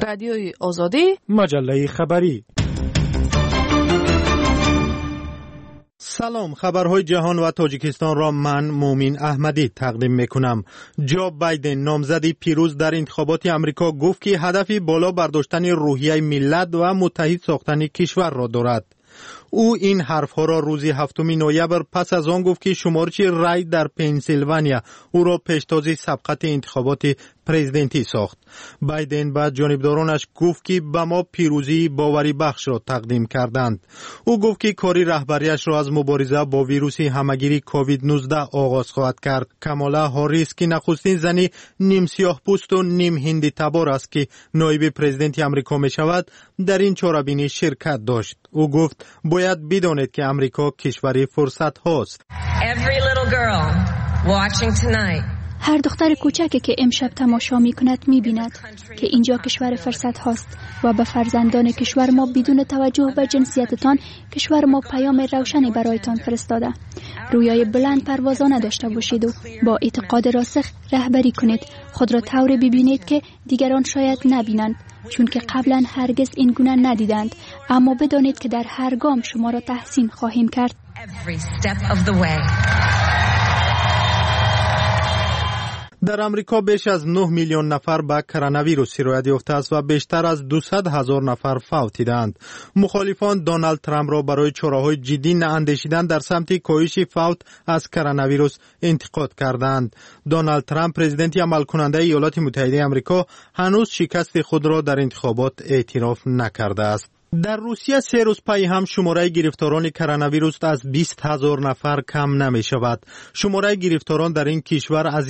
رادیوی آزادی، مجله خبری. سلام، خبرهای جهان و تاجیکستان را من مومین احمدی تقدیم میکنم. جو بایدن نامزد پیروز در انتخابات آمریکا گفت که هدفی بالا برداشتن روحیه ملت و متحد ساختن کشور را دارد. او این حرفها را روز 7 نوامبر پس از آن گفت که شمارش رای در پنسیلوانیا او را پیشتاز سبقت انتخابات پرزیدنتی ساخت. بایدن با جانبدارانش گفت که به ما پیروزی باوری بخش را تقدیم کردند. او گفت که کاری رهبریش را از مبارزه با ویروس همگیری کووید 19 آغاز خواهد کرد. کامالا هاریس که نخستین زنی نیم سیاه پوست و نیم هندی تبار است که نایب پرزیدنت آمریکا می شود، در این چهاربینی شرکت داشت. او گفت باید بدانید که آمریکا کشوری فرصت هاست. هر دختر کوچکی که امشب تماشا می کند می بیند که اینجا کشور فرصت هاست و به فرزندان کشور ما بدون توجه به جنسیتتان کشور ما پیام روشنی برایتان فرستاده. رویای بلند پروازانه داشته باشید و با اعتقاد راسخ رهبری کنید. خود را طوری ببینید که دیگران شاید نبینند، چون که قبلا هرگز این گونه ندیدند، اما بدانید که در هر گام شما را تحسین خواهیم کرد. در امریکا بیش از 9 میلیون نفر به کرونا ویروس سرایت یافته است و بیشتر از 200,000 نفر فوت دیدند. مخالفان دونالد ترامپ را برای چاره‌های جدی نااندیشیدن در سمت کاهش فوت از کرونا ویروس انتقاد کردند. دونالد ترامپ پرزیدنت عمل کننده ایالات متحده آمریکا هنوز شکست خود را در انتخابات اعتراف نکرده است. در روسیه 3 روز پی هم شماره گرفتاران کرونا ویروس از 20,000 نفر کم نمی شود. شماره گرفتاران در این کشور از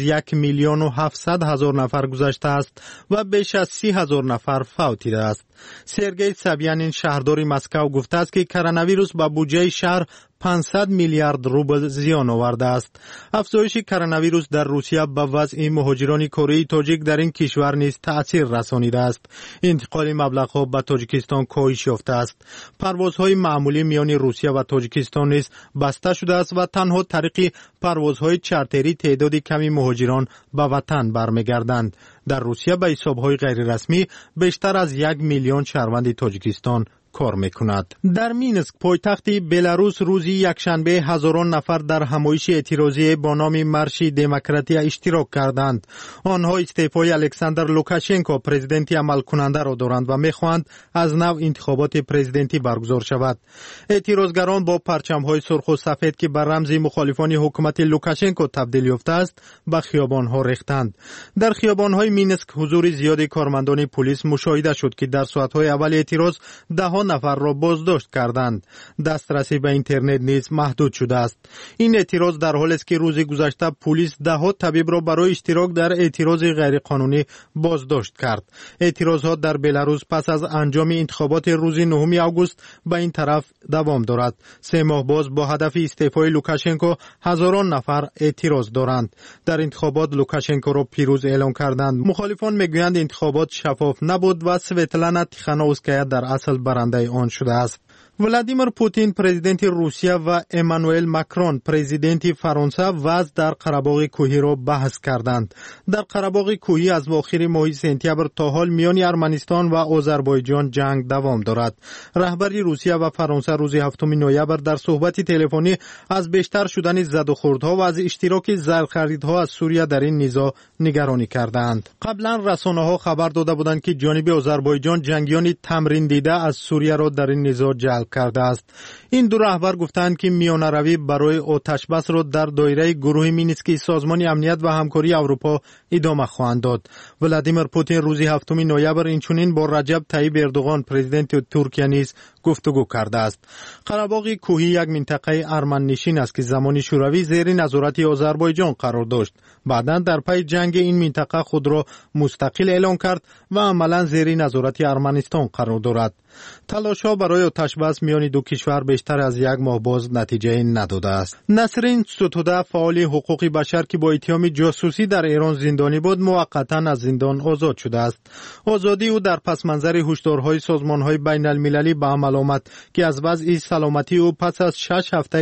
1,700,000 نفر گذشته است و بیش از 30,000 نفر فوت دیده است. سرگئی سابیانین شهردار مسکو گفته است که کرونا ویروس به بودجه شهر 500 میلیارد روبل زیان آورده است. افزایش کرونا ویروس در روسیه به وضع مهاجران کره تاجیک در این کشور نیز تأثیر رسانیده است. انتقال مبلغ‌ها به تاجیکستان کاهش یافته است. پروازهای معمولی میان روسیه و تاجیکستان نیز بسته شده است و تنها طریق پروازهای چارتری تعداد کمی مهاجران به وطن برمیگردند. در روسیه به حساب‌های غیر رسمی بیشتر از 1 میلیون شهروند تاجیکستان کار میکند. در مینسک پایتخت بلاروس روزی یکشنبه هزاران نفر در همایش اعتراضی با نام مارش دموکراسی اشتراک کردند. آنها استعفای الکساندر لوکاشنکو پرزیدنت عمل کننده را دارند و میخواهند از نو انتخابات پرزیدنتی برگزار شود. اعتراضگران با پرچم‌های سرخ و سفید که بر رمز مخالفان حکومت لوکاشنکو تبدیل یافته است به خیابان‌ها ریختند. در خیابان‌های مینسک حضور زیاد کارمندان پلیس مشاهده شد که در ساعت‌های اول اعتراض ده نفر را بازداشت کردند. دسترسی به اینترنت نیز محدود شده است. این اعتراض در حالی است که روز گذشته پلیس ده طبیب را برای اشتراک در اعتراض غیرقانونی بازداشت کرد. اعتراضات در بلاروس پس از انجام انتخابات روز 9 آگوست به این طرف دوام دارد. 3 ماه باز با هدف استعفای لوکاشنکو هزاران نفر اعتراض دارند. در انتخابات لوکاشنکو را پیروز اعلام کردند. مخالفان میگویند انتخابات شفاف نبود و سویتلانا تیخانووسکایا در اصل برنده آن شده است. ولادیمیر پوتین پرزیدنت روسیه و امانوئل ماکرون پرزیدنت فرانسه وضع در قره‌باغ کوهی را بحث کردند. در قره‌باغ کوهی از اواخر ماه سپتامبر تا حال میان ارمنستان و آذربایجان جنگ دوام دارد. رهبری روسیه و فرانسه روز 7 نوامبر در صحبت تلفنی از بیشتر شدن زد و خوردها و از اشتراک زرخریدها از سوریه در این نزاع نگرانی کردند. قبلا رسانه‌ها خبر داده بودند که جانب آذربایجان جنگیان تمرین دیده از سوریه را در این نزاع جلب کرده است. این دو رهبر گفتند که میانه‌روی برای آتش بس را در دایره گروه مینسکی سازمان امنیت و همکاری اروپا ادامه خواهند داد. ولادیمیر پوتین روز 7 نوامبر اینچنین با رجب طیب اردوغان پرزیدنت ترکیه نیز گفتگو کرده است. قره‌باغ کوهی یک منطقه ارمن نشین است که زمان شوروی زیر نظارت آذربایجان قرار داشت. بعداً در پی جنگ این منطقه خود را مستقل اعلام کرد و عملاً زیر نظارت ارمنستان قرار دارد. تلاش‌ها برای آتش‌بس میان دو کشور بیشتر از 1 ماه باز نتیجه نداده است. نسرین ستوده فعال حقوق بشر که با اتهام جاسوسی در ایران زندانی بود موقتاً از زندان آزاد شده است. آزادی او در پس منظر هشدارهای سازمان‌های بین‌المللی به عمل آمد که از وضع سلامتی او پس از 6 هفته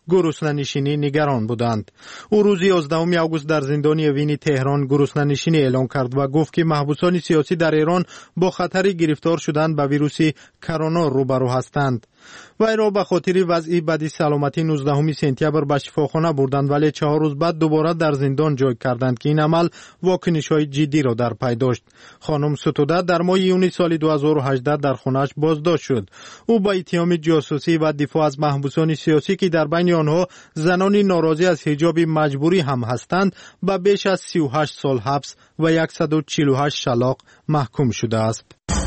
گرسنه‌نشینی نگران بودند. او روز 11 آگوست در زندان وین تهران گرسنه‌نشینی اعلام کرد و گفت که محبوسان سیاسی در ایران با خطر گرفتار شدن به ویروس کرونا روبرو هستند. وی را به خاطر وضعی بدی سلامتی 19 سپتامبر به شفاخانه بردند، ولی 4 روز بعد دوباره در زندان جای کردند که این عمل واکنش‌های جدی را در پی داشت. خانم ستوده در ماه یونیو سال 2018 در خانه‌اش بازداشت شد. او با اتهام جاسوسی و دفاع از محبوسان سیاسی که در بین آنها زنان ناراضی از حجاب مجبوری هم هستند به بیش از 38 سال حبس و 148 شلاق محکوم شده است.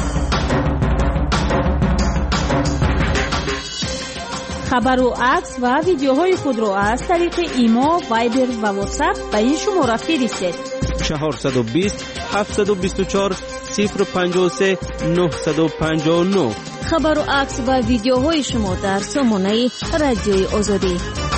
خبر و عکس و ویدیوهای خود را از طریق ایما، وایبر و واتساپ به این شماره فرستید: 420 724 053 959. خبر و عکس و ویدیوهای شما در سامانه رادیوی آزادی.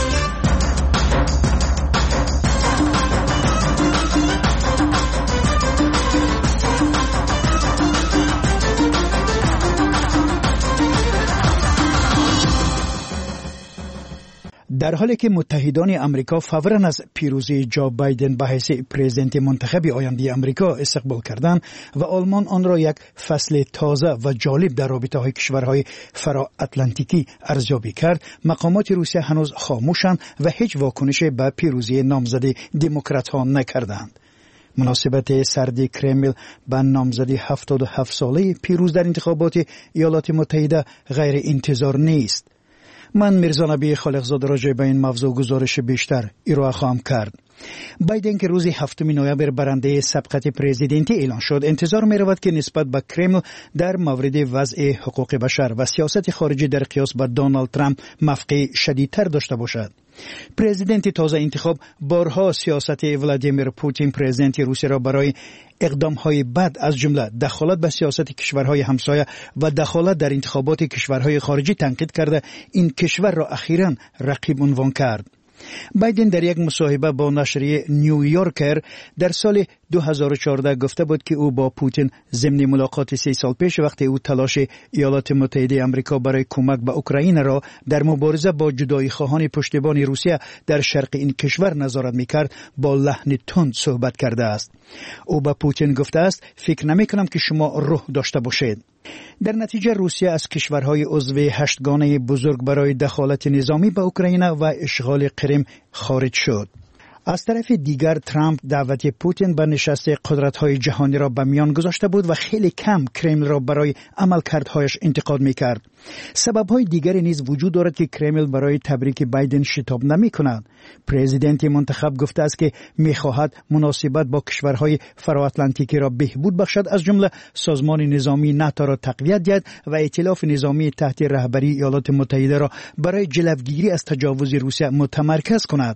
در حالی که متحدان امریکا فوراً از پیروزی جو بایدن به حیث پرزیدنت منتخب آینده امریکا استقبال کردند و آلمان آن را یک فصل تازه و جالب در رابطه‌های کشورهای فرا اتلانتیکی ارزیابی کرد، مقامات روسیه هنوز خاموشند و هیچ واکنشی به پیروزی نامزد دموکرات‌ها نکردند. مناسبت سرد کرمل به نامزد 77 ساله پیروز در انتخابات ایالات متحده غیر انتظار نیست. من میرزا نبی خالقزاده راجع به این موضوع گزارش بیشتر ارائه خواهم کرد. بایدن که روز 7 نوامبر برنده سبقت پرزیدنتی اعلان شد، انتظار می رود که نسبت به کرمل در مورد وضع حقوق بشر و سیاست خارجی در قیاس با دونالد ترامپ موقع شدیدتر داشته باشد. پرزیدنت تازه انتخاب بارها سیاست ولادیمیر پوتین پرزیدنت روسیه را برای اقدام‌های بد از جمله دخالت به سیاست کشورهای همسایه و دخالت در انتخابات کشورهای خارجی تنقید کرده این کشور را اخیراً رقیب عنوان کرد. بایدن در یک مصاحبه با نشریه نیویورکر در سال 2014 گفته بود که او با پوتین ضمن ملاقات 3 سال پیش وقتی او تلاش ایالات متحده آمریکا برای کمک به اوکراین را در مبارزه با جدایی خواهان پشتیبان روسیه در شرق این کشور نظارت می‌کرد با لحن تند صحبت کرده است. او به پوتین گفته است فکر نمی‌کنم که شما روح داشته باشید. در نتیجه روسیه از کشورهای عضو هشتگانه بزرگ برای دخالت نظامی به اوکراین و اشغال کریم خارج شد. از طرف دیگر ترامپ دعوت پوتین به نشست قدرت‌های جهانی را به میان گذاشته بود و خیلی کم کرمل را برای عملکردهایش انتقاد می‌کرد. سبب‌های دیگری نیز وجود دارد که کرمل برای تبریک بایدن شتاب نمی‌کند. پرزیدنت منتخب گفته است که می‌خواهد مناسبت با کشورهای فراتلانتیکی را بهبود بخشد، از جمله سازمان نظامی ناتو را تقویت دهد و ائتلاف نظامی تحت رهبری ایالات متحده را برای جلوگیری از تجاوز روسیه متمرکز کند.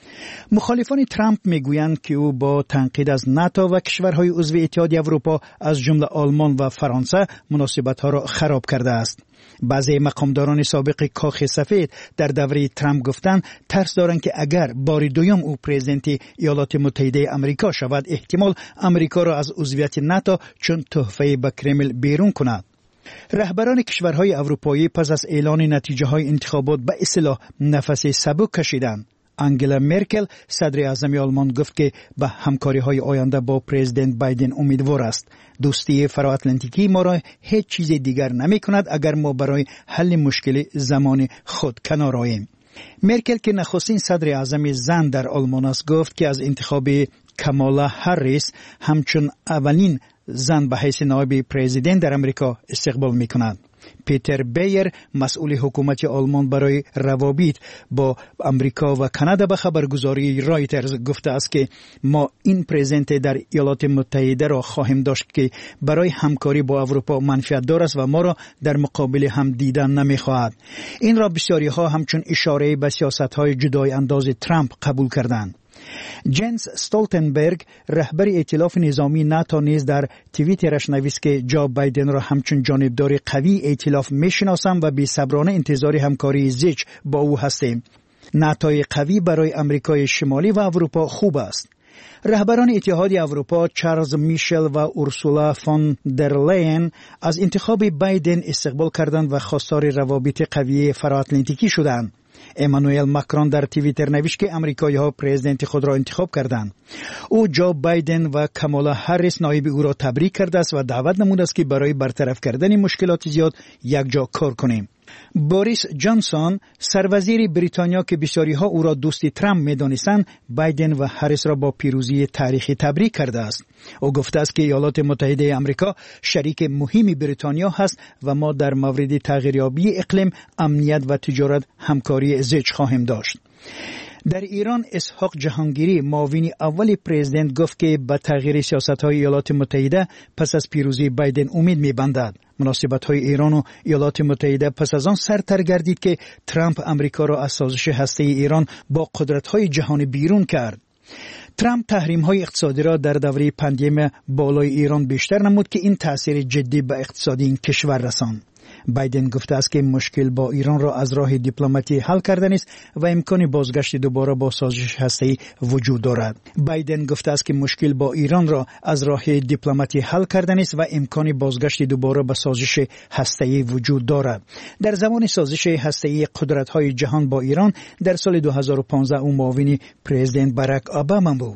مخالفان ترامپ میگویند که او با تنقید از ناتو و کشورهای عضو اتحادیه اروپا از جمله آلمان و فرانسه مناسبت‌ها را خراب کرده است. بعضی مقامداران سابق کاخ سفید در دوره ترامپ گفتند ترس دارند که اگر بار دوم او پرزیدنت ایالات متحده آمریکا شود، احتمال آمریکا را از عضویت ناتو چون تحفه به کرمل بیرون کند. رهبران کشورهای اروپایی پس از اعلان نتیجه‌های انتخابات به اصطلاح نفس سبک کشیدند. انگلا مرکل صدر اعظم آلمان گفت که به همکاری‌های آینده با پرزیدنت بایدن امیدوار است. دوستی فراتلانتیکی ما را هیچ چیز دیگر نمی‌کند اگر ما برای حل مشکل زمان خود کنار آییم. مرکل که نخستین صدر اعظم زن در آلمان است گفت که از انتخاب کامالا هریس همچون اولین زن به حیث نایب پرزیدنت در امریکا استقبال می‌کند. پیتر بیر مسئول حکومت آلمان برای روابط با امریکا و کانادا به خبرگزاری رایترز گفته است که ما این پرزیدنت در ایالات متحده را خواهیم داشت که برای همکاری با اروپا منفعت دار است و ما را در مقابل هم دیدن نمی‌خواهد. این را بسیاری ها همچون اشاره به سیاست‌های جدای انداز ترامپ قبول کردند. جنس استولتنبرگ رهبر ائتلاف نظامی ناتو نیز در توییترش نوشت که جو بایدن را همچون جانبدار قوی ائتلاف میشناسم و بی‌صبرانه انتظار همکاری زیچ با او هستیم. ناتوی قوی برای امریکای شمالی و اروپا خوب است. رهبران اتحادیه اروپا چارلز میشل و اورسولا فون در لین از انتخاب بایدن استقبال کردند و خواستار روابط قوی فراتلانتیکی شدند. امانوئل ماکرون در توییتر نوشت که امریکایی‌ها پرزیدنت خود را انتخاب کردند. او جو بایدن و کامالا هریس نایب او را تبریک کرده است و دعوت نموده است که برای برطرف کردن مشکلات زیاد یکجا کار کنیم. بوریس جانسون سروزیر بریتانیا که بسیاری‌ها او را دوست ترامپ می‌دانستند، بایدن و هریس را با پیروزی تاریخی تبریک کرده است. او گفته است که ایالات متحده آمریکا شریک مهمی بریتانیا است و ما در مورد تغییریابی اقلیم، امنیت و تجارت همکاری زیج خواهیم داشت. در ایران اسحاق جهانگیری معاون اول پرزیدنت گفت که به تغییر سیاست‌های ایالات متحده پس از پیروزی بایدن امید می‌بندد. مناسبت‌های ایران و ایالات متحده پس از آن سرتر گردید که ترامپ امریکا را از سازش هسته‌ای ایران با قدرت‌های جهانی بیرون کرد. ترامپ تحریم‌های اقتصادی را در دوره پاندمی بالای ایران بیشتر نمود که این تأثیر جدی به اقتصادی این کشور رساند. بایدن گفته است که مشکل با ایران را از راه دیپلماتی حل کردن است و امکان بازگشت دوباره با سازش هسته‌ای وجود دارد. بایدن گفته است که مشکل با ایران را از راه دیپلماتی حل کردن است و امکان بازگشت دوباره به سازش هسته‌ای وجود دارد. در زمان سازش هسته‌ای قدرت‌های جهان با ایران در سال 2015 او معاون پرزیدنت باراک اوباما بود.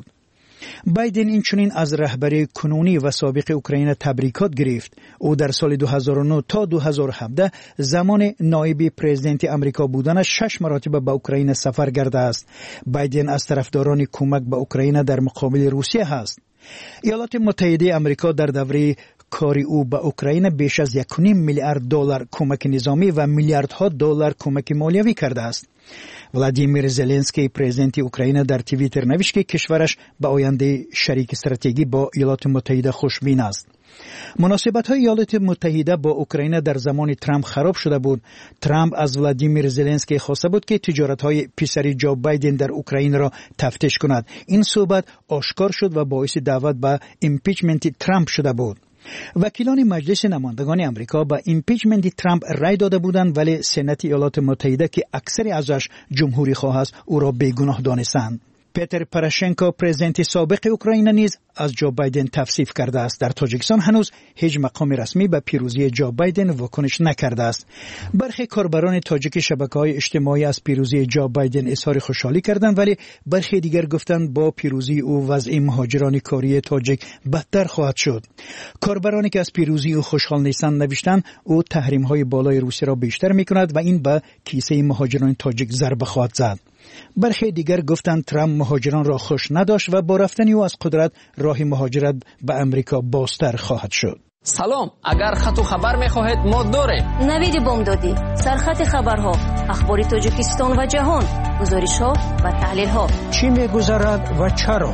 بایدن اینچنین از رهبری کنونی و سابق اوکراین تبریکات گرفت. او در سال 2009 تا 2017 زمان نایب پرزیدنت امریکا بودنش 6 مرتبه به اوکراین سفر کرده است. بایدن از طرفداران کمک به اوکراین در مقابل روسیه است. ایالات متحده آمریکا در دوره کاری او به اوکراین بیش از 1.5 میلیارد دلار کمک نظامی و میلیاردها دلار کمک مالیوی کرده است. ولادیمیر زلنسکی پرزیدنت اوکراین در توییتر نوشت که کشورش به آینده شریک استراتژیکی با ایالات متحده خوشبین است. مناسبت‌های ایالات متحده با اوکراین در زمان ترامپ خراب شده بود. ترامپ از ولادیمیر زلنسکی خواسته بود که تجارت‌های پسری جو بایدن در اوکراین را تفتیش کند. این صحبت آشکار شد و باعث دعوت به ایمپیچمنت ترامپ شده بود. وکیلان مجلس نمایندگان آمریکا با ایمپیچمنت ترامپ رای داده بودند، ولی سنت ایالات متحده که اکثر ازش جمهوری خواه است او را بیگناه دانستند. پیتر پروشنکو پرزیدنت سابق اوکراین نیز از جو بایدن تفسیف کرده است. در تاجیکستان هنوز هیچ مقام رسمی به پیروزی جو بایدن واکنش نکرده است. برخی کاربران تاجیک شبکه‌های اجتماعی از پیروزی جو بایدن اظهار خوشحالی کردند، ولی برخی دیگر گفتند با پیروزی او وضع مهاجران کاری تاجیک بدتر خواهد شد. کاربرانی که از پیروزی او خوشحال نیستند نوشتند او تحریم‌های بالای روسیه را بیشتر می‌کند و این به کیسه مهاجران تاجیک ضربه خواهد زد. برخی دیگر گفتند ترامپ مهاجران را خوش نداشت و با رفتن او از قدرت راه مهاجرت به امریکا بازتر خواهد شد. سلام، اگر خط و خبر می‌خواهید ما داریم. نوید بامدادی، سرخط خبرها، اخبار تاجیکستان و جهان، گزارش‌ها و تحلیل‌ها. چی می‌گذرد و چرا؟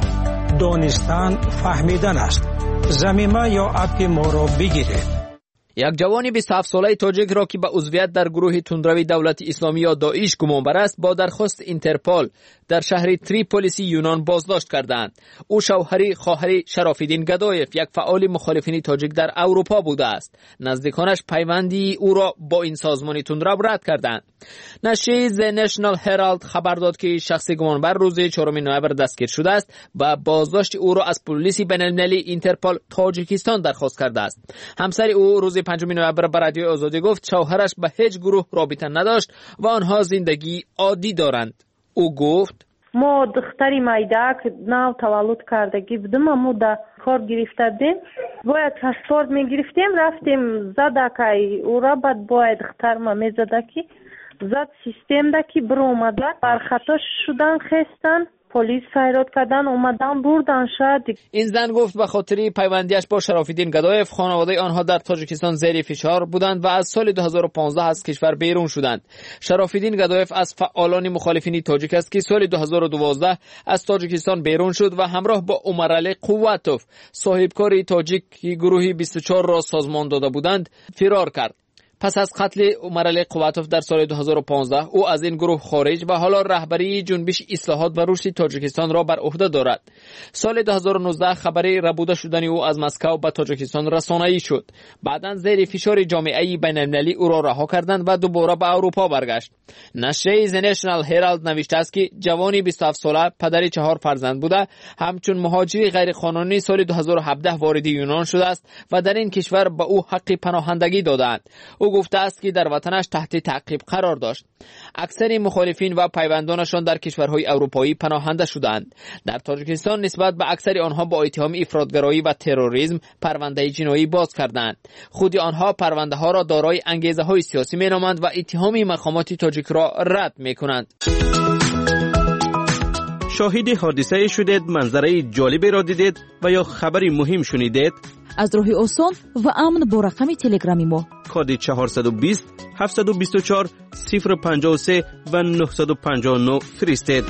دانستن فهمیدن است. زمینه یا اپ ما را بگیرید. یک جوان 27 ساله تاجیک را که به عضویت در گروه تندروی دولت اسلامی یا داعش گمانبر است با درخواست اینترپول در شهر تریپولیسی یونان بازداشت کردند. او شوهری خواهر شرافالدین گدایف، یک فعال مخالفین تاجیک در اروپا بوده است. نزدیکانش پیوندی او را با این سازمان تندرو رد کردند. نشریه The National Herald خبر داد که شخص گمانبر روز 4 نوامبر دستگیر شده است و بازداشت او را از پلیس بین‌المللی اینترپول تاجیکستان درخواست کرده است. همسر او روز 5 نوامبر به رادیو آزادی گفت شوهرش به هیچ گروه رابطه نداشت و آنها زندگی عادی دارند. او گفت ما دختری مایدک نو تولد کردگی بودم، اما در کار گرفته بودیم، باید پاسپورت میگرفتیم، رفتیم زدکی او را بعد باید دختر ما میزدکی زد سیستم دکی برو اومده برخطا شدن خستن پلیس فریاد کردن اومدن بردن شد. این زن گفت به خاطر پیوندیش با شرافالدین گدایف خانواده آنها در تاجیکستان زیر فشار بودند و از سال 2015 از کشور بیرون شدند. شرافالدین گدایف از فعالان مخالفین تاجیک است که سال 2012 از تاجیکستان بیرون شد و همراه با عمرعلی قوتوف صاحبکار تاجیک گروه 24 را سازمان داده بودند فرار کرد. پس از قتل عمرعلی قوتوف در سال 2015 او از این گروه خارج و حالا رهبری جنبش اصلاحات و رشد تاجیکستان را بر عهده دارد. سال 2019 خبر ربوده شدن او از مسکو به تاجیکستان رسانه‌ای شد. بعداً زیر فشار جامعه بین‌المللی او را رها کردند و دوباره به اروپا برگشت. نشریه The National Herald نوشته است که جوانی 27 ساله پدر 4 فرزند بوده، همچون مهاجری غیرقانونی سال 2017 وارد یونان شده است و در این کشور به او حق پناهندگی دادند. او گفته است که در وطنش تحت تعقیب قرار داشت. اکثر مخالفین و پیوندانشان در کشورهای اروپایی پناهنده شدند. در تاجیکستان نسبت به اکثر آنها با اتهام افراطگرایی و تروریسم پرونده جنایی باز کردند. خود آنها پرونده ها را دارای انگیزه های سیاسی مینامند و اتهام مقامات تاجیک را رد میکنند. شاهد حادثه شدید، منظره جالبی را دیدید و یا خبری مهم شنیدید؟ از راه آسان و امن با رقم تلگرامی ما کد 420 724 053 و 959 فرستید.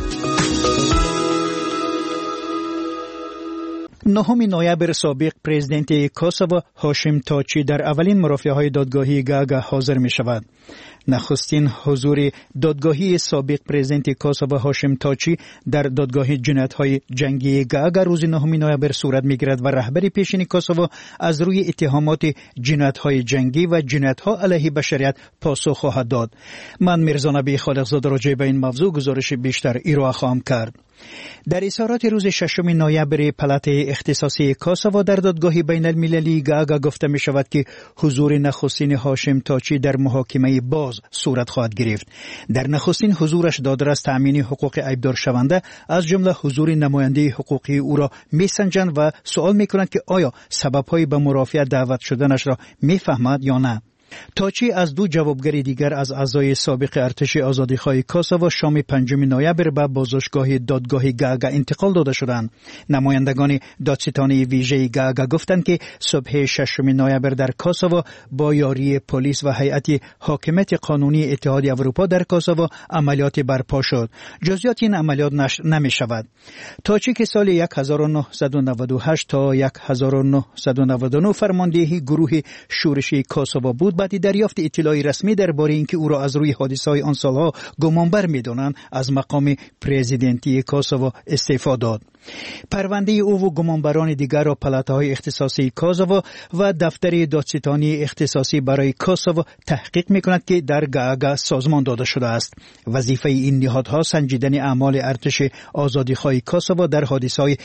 9 نوامبر سابق پرزیدنت کوسوو هاشم تاچی در اولین مرافعه‌های دادگاهی گاگا حاضر می شود. نخستین حضور دادگاهی سابق پرزیدنت کوسوو هاشم تاچی در دادگاه جنایت‌های جنگی گاگا روز 9 نوامبر صورت می‌گیرد و رهبر پیشین کوسوو از روی اتهامات جنایت‌های جنگی و جنایت‌ها علیه بشریت پاسخ خواهد داد. من میرزا نبی خالقزاده راجع به این موضوع گزارش بیشتر ارائه خواهم کرد. در اظهارات روز 6 نوامبر پلات اختصاصی کوسوو در دادگاه بین المللی گاگا گفته می شود که حضور نخستین هاشم تاچی در محاکمه باز صورت خواهد گرفت. در نخستین حضورش دادرس تأمین حقوق عیبدار شونده از جمله حضور نماینده حقوقی او را می سنجند و سوال می کنند که آیا سبب‌های به مرافعه دعوت شدنش را می فهمد یا نه. تاچی از دو جوابگر دیگر از اعضای سابق ارتش آزادیخواه کوسوو شام 5 نوامبر به بازداشتگاه دادگاه گاگا انتقال داده شدند. نمایندگان دادستانی ویژه گاگا گفتند که صبح 6 نوامبر در کوسوو با یاری پلیس و هیئت حاکمیت قانونی اتحادیه اروپا در کوسوو عملیات برپا شد. جزئیات این عملیات نشر نمی شود. تاچی که سال 1998 تا 1999 فرمانده گروه شورشی کوسوو بود، بعد دریافت اطلاعی رسمی درباره اینکه او را از روی حادثه‌های آن سالها گمانبر می‌دانند از مقام پرزیدنتی کوسوو استعفا داد. پرونده او و گمانبران دیگر را پلات‌های اختصاصی کوسوو و دفتر دادستانی اختصاصی برای کوسوو تحقیق می‌کند که در گاگا سازمان داده شده است. وظیفه این نهادها سنجیدن اعمال ارتش آزادیخواه کوسوو در حادثه‌های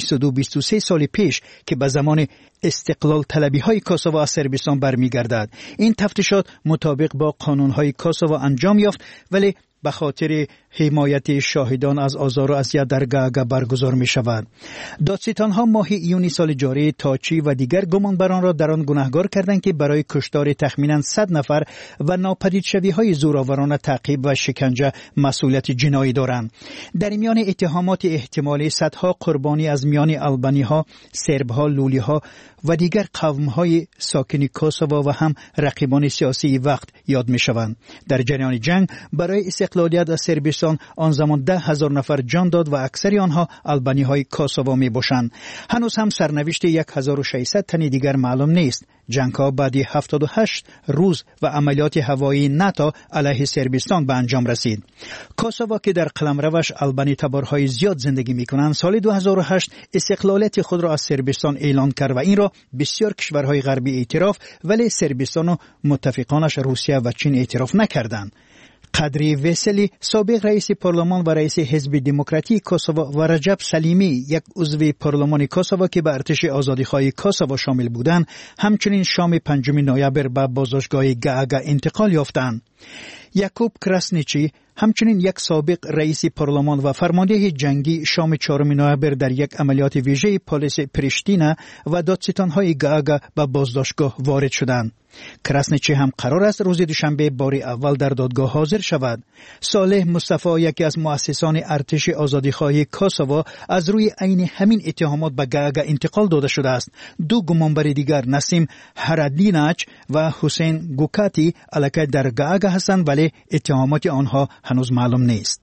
22-23 سال پیش که به زمان استقلال طلبی‌های کوسوو از صربستان برمیگردد. این تفتیشات مطابق با قانون‌های کوسوو انجام یافت، ولی به خاطر حمایت شاهدان از آزار و اذیت در گاگا برگزار می شود. دادستان‌ها ماه ایونی سال جاری تاچی و دیگر گمانبران را در آن گناهکار کردند که برای کشتار تخمیناً 100 نفر و ناپدید شوی‌های زورآورانه تعقیب و شکنجه مسئولیت جنایی دارند. در میان اتهامات احتمالی صدها قربانی از میان آلبانی‌ها، سرب‌ها، لولی‌ها و دیگر قوم‌های ساکن کوسوو و هم رقیبان سیاسی وقت یاد می‌شوند. در جریان جنگ برای استقلالیت از صربستان آن زمان 10,000 نفر جان داد و اکثر آنها آلبانی‌های کوسوو می‌باشند. هنوز هم سرنوشت 1600 تن دیگر معلوم نیست. جنگ‌ها بعد 78 روز و عملیات هوایی ناتو علیه صربستان به انجام رسید. کوسوو که در قلمروش آلبانی تبارهای زیاد زندگی می‌کنند، سال 2008 استقلالیت خود را از صربستان اعلان کرد و این را بسیار کشورهای غربی اعتراف، ولی صربستان و متفقانش روسیه و چین اعتراف نکردند. قدری وسلی سابق رئیس پارلمان و رئیس حزب دموکراتی کوسوو و رجب سلیمی یک عضو پارلمان کوسوو که به ارتش آزادیخواه کوسوو شامل بودند همچنین شام 5 نوامبر به بازداشتگاه گاگا انتقال یافتند. یاکوب کراسنیچی همچنین یک سابق رئیس پارلمان و فرمانده جنگی شام 4 نوامبر در یک عملیات ویژه پلیس پریشتینا و دادستان‌های گاگا به بازداشتگاه وارد شدند. کراسنیچی هم قرار است روز دوشنبه بار اول در دادگاه حاضر شود. صالح مصطفی یکی از مؤسسان ارتش آزادیخواه کوسوو از روی عین همین اتهامات به گاگا انتقال داده شده است. دو گمانبر دیگر نسیم هرادیناچ و حسین گوکاتی علاقه در گاگا هستند، ولی اتهامات آنها هنوز معلوم نیست.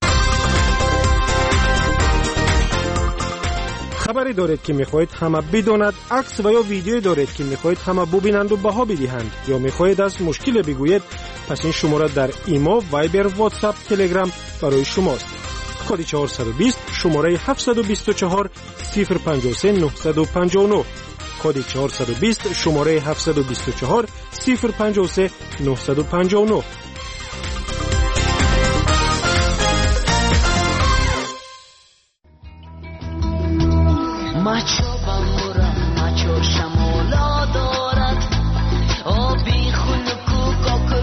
خبری دارید که میخواهید همه بداند، عکس و یا ویدیویی دارید که میخواهید همه ببینند و بها بدهند، یا میخواهید از مشکل بگویید، پس این شماره در ایمو، وایبر، واتساپ، تلگرام برای شماست. کد 420 شماره 724 053 959. کد 420 شماره 724 053 959. مچو بمورم مچو شمالا دارد آبی خنکو کاکو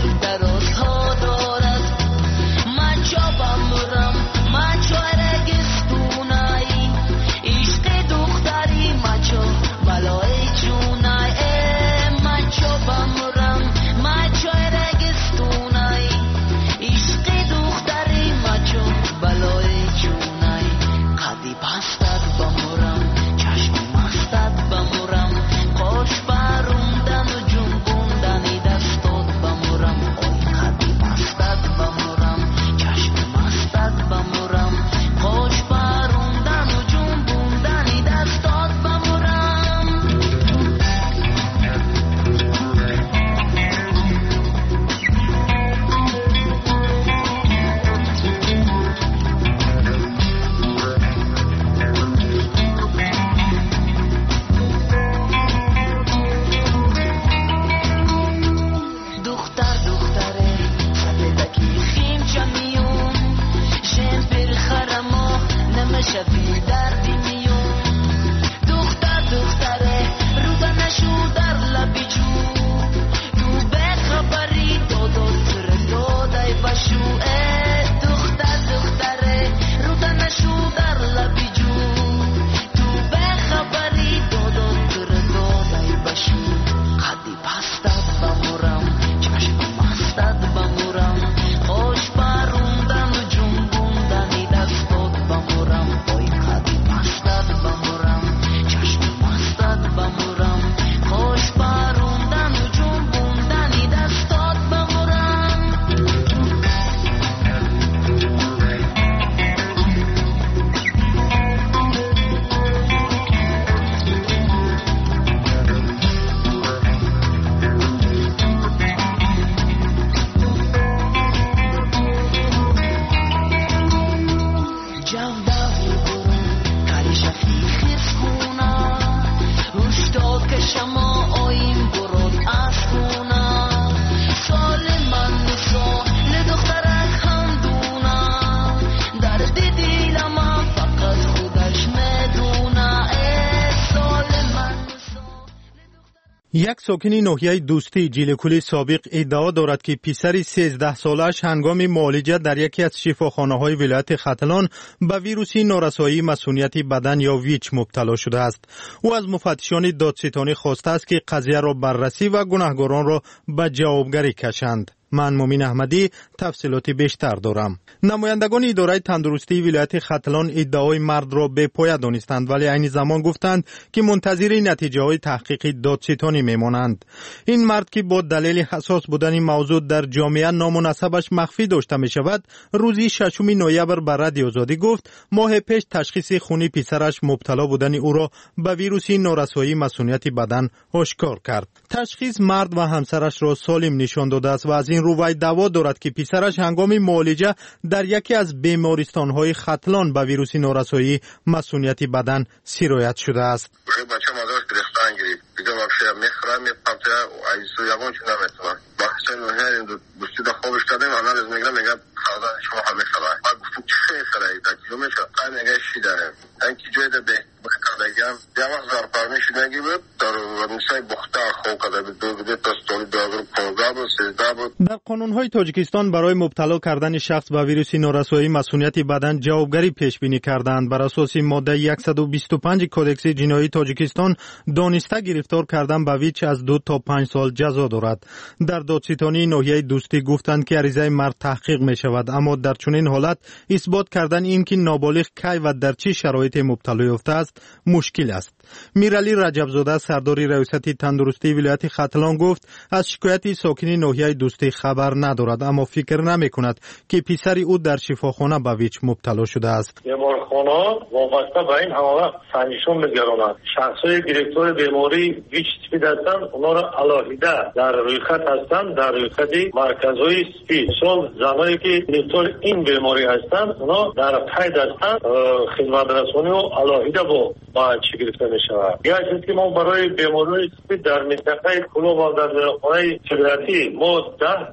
یک ساکن ناحیه دوستی جیلکولی سابق ادعا دارد که پسر 13 سالش هنگام معالجه در یکی از شفاخانه‌های ولایت ختلان به ویروس نارسایی مسئولیت بدن یا ویچ مبتلا شده است. او از مفتشان دادستانی خواسته است که قضیه را بررسی و گناهکاران را به جوابگری کشند. من مومین احمدی تفصیلات بیشتر دارم. نمایندگان اداره تندرستی ولایت ختلان ادعای مرد را بی پایه دانستند، ولی عین زمان گفتند که منتظر نتیجه های تحقیق دادستانی میمانند. این مرد که با دلیل حساس بودن موضوع در جامعه نام و نسبش مخفی داشته می شود، روزی 6 نوامبر به رادیو آزادی گفت ماه پیش تشخیص خونی پسرش مبتلا بودن او را به ویروس نارسایی مسئولیت بدن آشکار کرد. تشخیص مرد و همسرش را سالم نشان داده است و از این رو وی دعوا دارد که پسرش هنگام معالجه در یکی از بیمارستان‌های ختلان به ویروس نارسایی مسئولیت بدن سرایت شده است. بچه مادرش گرفتن گرفت. دیگه واقعا میخوره میپاته و ایسو یگان چه نمیتونه. بحث نهایی دوستی دا خوبش کردیم آنالیز میگه خدا شما هم میخوره. بعد گفتم چه خیلی دا کیلو میشه. این میگه چی داره؟ اینکه جای ده بکردگیم دیگه زارپارمی شدگی بود در ورنسای بختار خوب کرده بود دو پستولی داغر 15 بود 13 بود. در قانون‌های تاجیکستان برای مبتلا کردن شخص به ویروس نارسایی مسئولیت بدن جوابگری پیش بینی کردند. بر اساس ماده 125 کدکس جنایی تاجیکستان دانسته گرفتار کردن به ویچ از 2 تا 5 سال جزا دارد. در دادستانی ناحیه دوستی گفتند که عریضه مرد تحقیق می شود، اما در چنین حالت اثبات کردن این که نابالغ کی و در چه شرایط مبتلا یافته است مشکل است. میرعلی رجبزاده سردار ریاست تندرستی ولایت ختلان گفت از شکایت ساکن ناحیه دوستی خبر ندارد، اما فکر نمی کند که پسر او در شفاخانه به ویچ مبتلا شده است. بیمارخانه وابسته به این حواله سنجشون میگرداند. شخصای گرفتار بیماری ویچ سپید هستند، اونا را علاهیده در رویخط هستند، در رویخط مرکزهای سپید. چون زنایی که گرفتار این بیماری هستند اونا در قید هستند، خدمت رسانی و علاهیده با چی گرفته می شود. یا چیزی که ما برای بیماری سپید در منطقه کلوب و در خانه چگرتی ما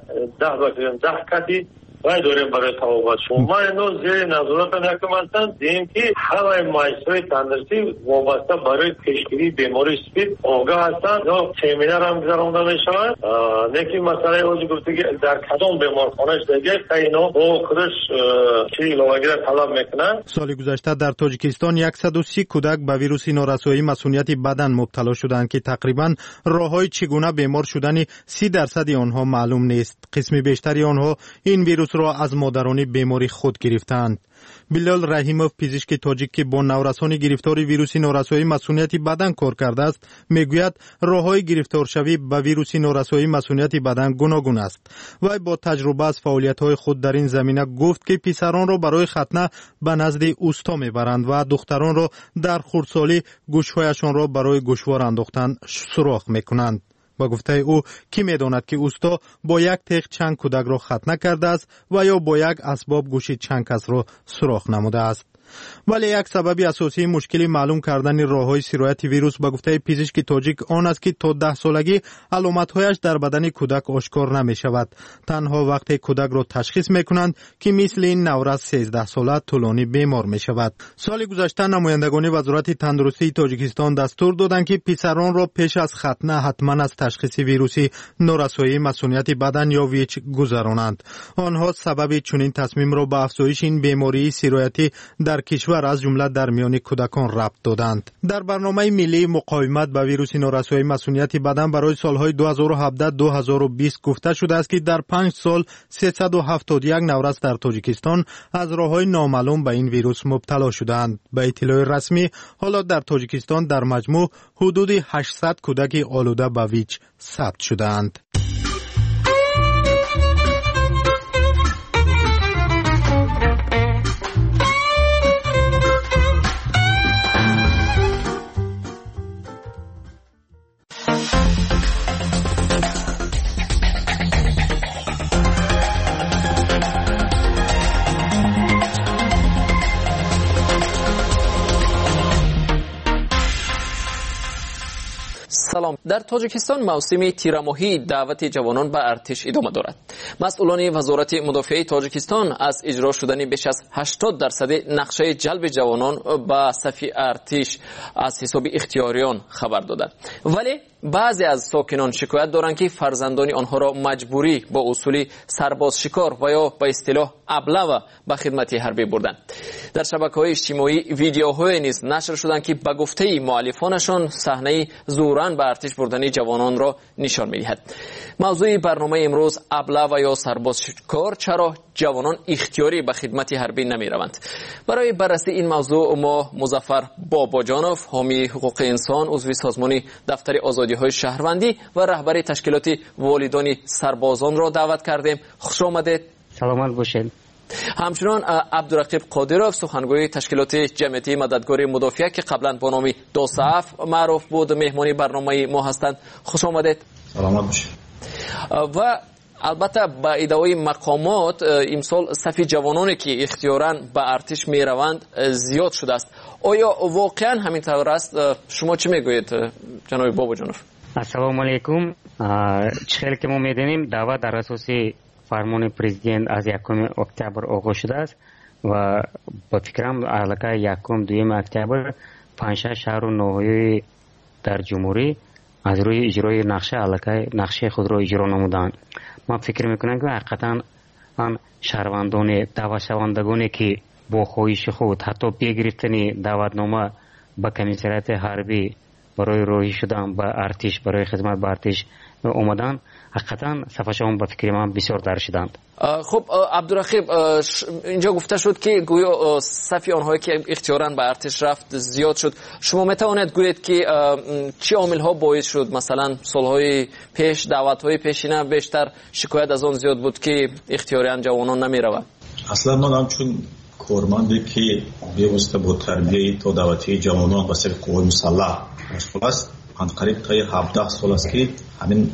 10 کتی وای داریم برای توابت شما اینو زیر نظارت نکم هستند دیدیم که همه مایسای تندرستی وابسته برای پیشگیری بیماری سپید آگاه هستند یا سیمینار هم گذرانده می شود. نکی مسئله اوزی گفته که در کدام بیمارخانهش دیگه اینو با خودش چی لواگیر طلب میکنن. سال گذشته در تاجیکستان 130 کودک به ویروس نارسایی مسئولیت بدن مبتلا شدند که تقریبا راههای چگونه بیمار شدن 30% آنها معلوم نیست. قسم بیشتری آنها این ویروس را از مادران بیماری خود گرفتند. بلال رحیموف پزشک تاجیک که با نورسان گرفتار ویروس نارسایی مسئولیت بدن کار کرده است میگوید راههای گرفتار شوی به ویروس نارسایی مسئولیت بدن گوناگون است. وی با تجربه از فعالیت‌های خود در این زمینه گفت که پسران را برای ختنه به نزد اوستا میبرند و دختران را در خردسالی گوشهایشان را برای گوشوار انداختن سوراخ میکنند. با گفته او کی میداند که اوستا با یک تیغ چند کودک را ختنه کرده است و یا با یک اسباب گوشی چند کس را سوراخ نموده است. ولی یک سبب اساسی مشکلی معلوم کردن راههای سرایت ویروس با گفته پزشک تاجیک آن است که تا 10 سالگی علامت‌هایش در بدن کودک آشکار نمی شود. تنها وقتی کودک را تشخیص می کنند که مثل این نورس 13 ساله طولانی بیمار می شود. سال گذشته نمایندگان وزارت تندرستی تاجیکستان دستور دادند که پسران را پیش از ختنه حتما از تشخیص ویروس نارسایی مسئولیت بدن یا ویچ گذرانند. آنها سبب چنین تصمیم را به افزایش این بیماری سرایتی در کشور از جمله در میان کودکان ربط دادند. در برنامه ملی مقاومت با ویروس نارسایی مسئولیت بدن برای سالهای 2017-2020 گفته شده است که در 5 سال 371 نورس در تاجیکستان از راههای نامعلوم به این ویروس مبتلا شدند. به اطلاع رسمی حالا در تاجیکستان در مجموع حدود 800 کودک آلوده به ویچ ثبت شدند. سلام. در تاجیکستان موسم تیرماهی دعوت جوانان به ارتش ادامه دارد. مسئولان وزارت مدافعه تاجیکستان از اجرا شدن بیش از 80% نقشه جلب جوانان به صف ارتش از حساب اختیاریان خبر دادند. ولی بعضی از ساکنان شکایت دارند که فرزندان آنها را مجبوری با اصول سرباز شکار و یا به اصطلاح ابله به خدمت حربی بردند. در شبکه‌های اجتماعی ویدیوهای نیز نشر شدند که به گفته مؤلفانشان صحنه زوراً به ارتش بردن جوانان را نشان می‌دهد. موضوع برنامه امروز ابله و یا سرباز شکار، چرا جوانان اختیاری به خدمت حربی نمی‌روند. برای بررسی این موضوع ما مظفر باباجانوف، حامی حقوق انسان، عضو سازمان دفتر آزادی‌های شهروندی و رهبر تشکیلات والدان سربازان را دعوت کردیم. خوش آمدید. سلامت باشید. همچنان عبدالرقیب قادروف، سخنگوی تشکیلات جمعیتی مددکاری مدافع که قبلا با نام دوصف معروف بود، مهمانی برنامه ما هستند. خوش آمدید. سلامت باشید. و البته با ادعای مقامات امسال صف جوانانی که اختیاراً به ارتش می روند زیاد شده است. آیا واقعا همینطور است؟ شما چی میگویید جناب باباجانوف؟ السلام علیکم. چخیلی که ما میدونیم دعوت در اساس فرمان پرزیدنت از 1 اکتبر آغاز شده است و با فکرم علاقه 1 2 اکتبر 5 شهر و ناحیه در جمهوری از روی اجرای نقشه خود را اجرا نمودند. من فکر میکنم که حقیقتا آن شهروندان دعوت شوندگانی که با خواهش خود حتی بگرفتن دعوتنامه به کمیسریت حربی برای راهی شدن به ارتش، برای خدمت به ارتش اومدن، حقیقتا صفشان به فکر من بسیار در شدند. خب عبدالرقیب، اینجا گفته شد که گویا صف آنهایی که اختیاراً به ارتش رفت زیاد شد. شما میتوانید گویید که چه عامل‌ها باعث شد؟ مثلا سالهای پیش، دعوت‌های پیشینه بیشتر شکایت از آن زیاد بود که اختیاراً جوانان نمی‌روند. اصلا من همچون کارمندی که بی‌واسطه با تربیت تا دعوتی جوانان به سر قوای مسلح مشغول است، من قریب تا 17 سال است که همین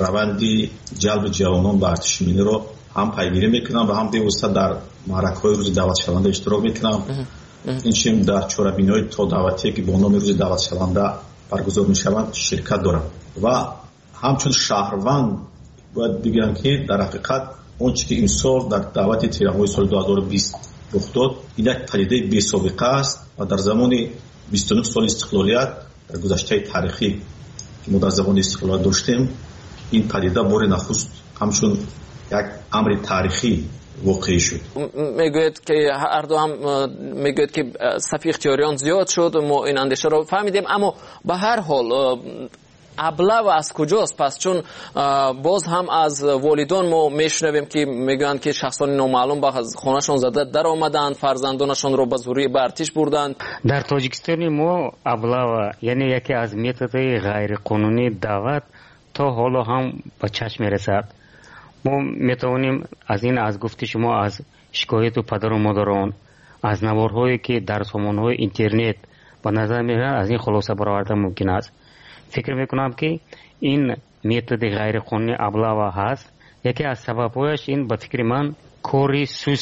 روندی جلب جوانان به ارتش ملی رو هم پیگیری میکنم و هم بی‌واسطه در معرکه‌های روز دعوت شونده اشتراک میکنم. این چیم در چهاربینی‌های تا دعوتی که با نام روز دعوت شونده برگزار میشوند شرکت دارم و همچون شهروند باید بگم که در حقیقت اون چیزی که این سال در دعوت تیره‌های سال 2020 رخ داد این یک پدیده بی‌سابقه است و در زمان 29 سال استقلالیت در گذشته تاریخی که ما در زمان استقلال داشتیم، این پدیده بار نخست همچون یک امر تاریخی واقع شد. میگوید که هر دو هم میگوید که صف اختیاریان زیاد شد، ما این اندیشه رو فهمیدیم، اما به هر حال ابله و از کجاست؟ پس چون باز هم از والدان ما میشنویم که میگن که شخصان نامعلوم به خانهشون زده در آمدند، فرزندانشون رو به زوری به ارتش بردند. در تاجیکستان ما ابله یعنی یکی از میتودهای غیر قانونی دعوت تا حالا هم به چشم میرسد. ما میتوانیم از گفت شما از شکایت و پدر و مادران، از نوارهایی که در سامانهای اینترنت به نظر میرسد از این خلاصه برآوردن ممکن است. فکر میکنم که این میتود غیر قانونی ابله هست. یکی از سببهایش این به فکر من کاری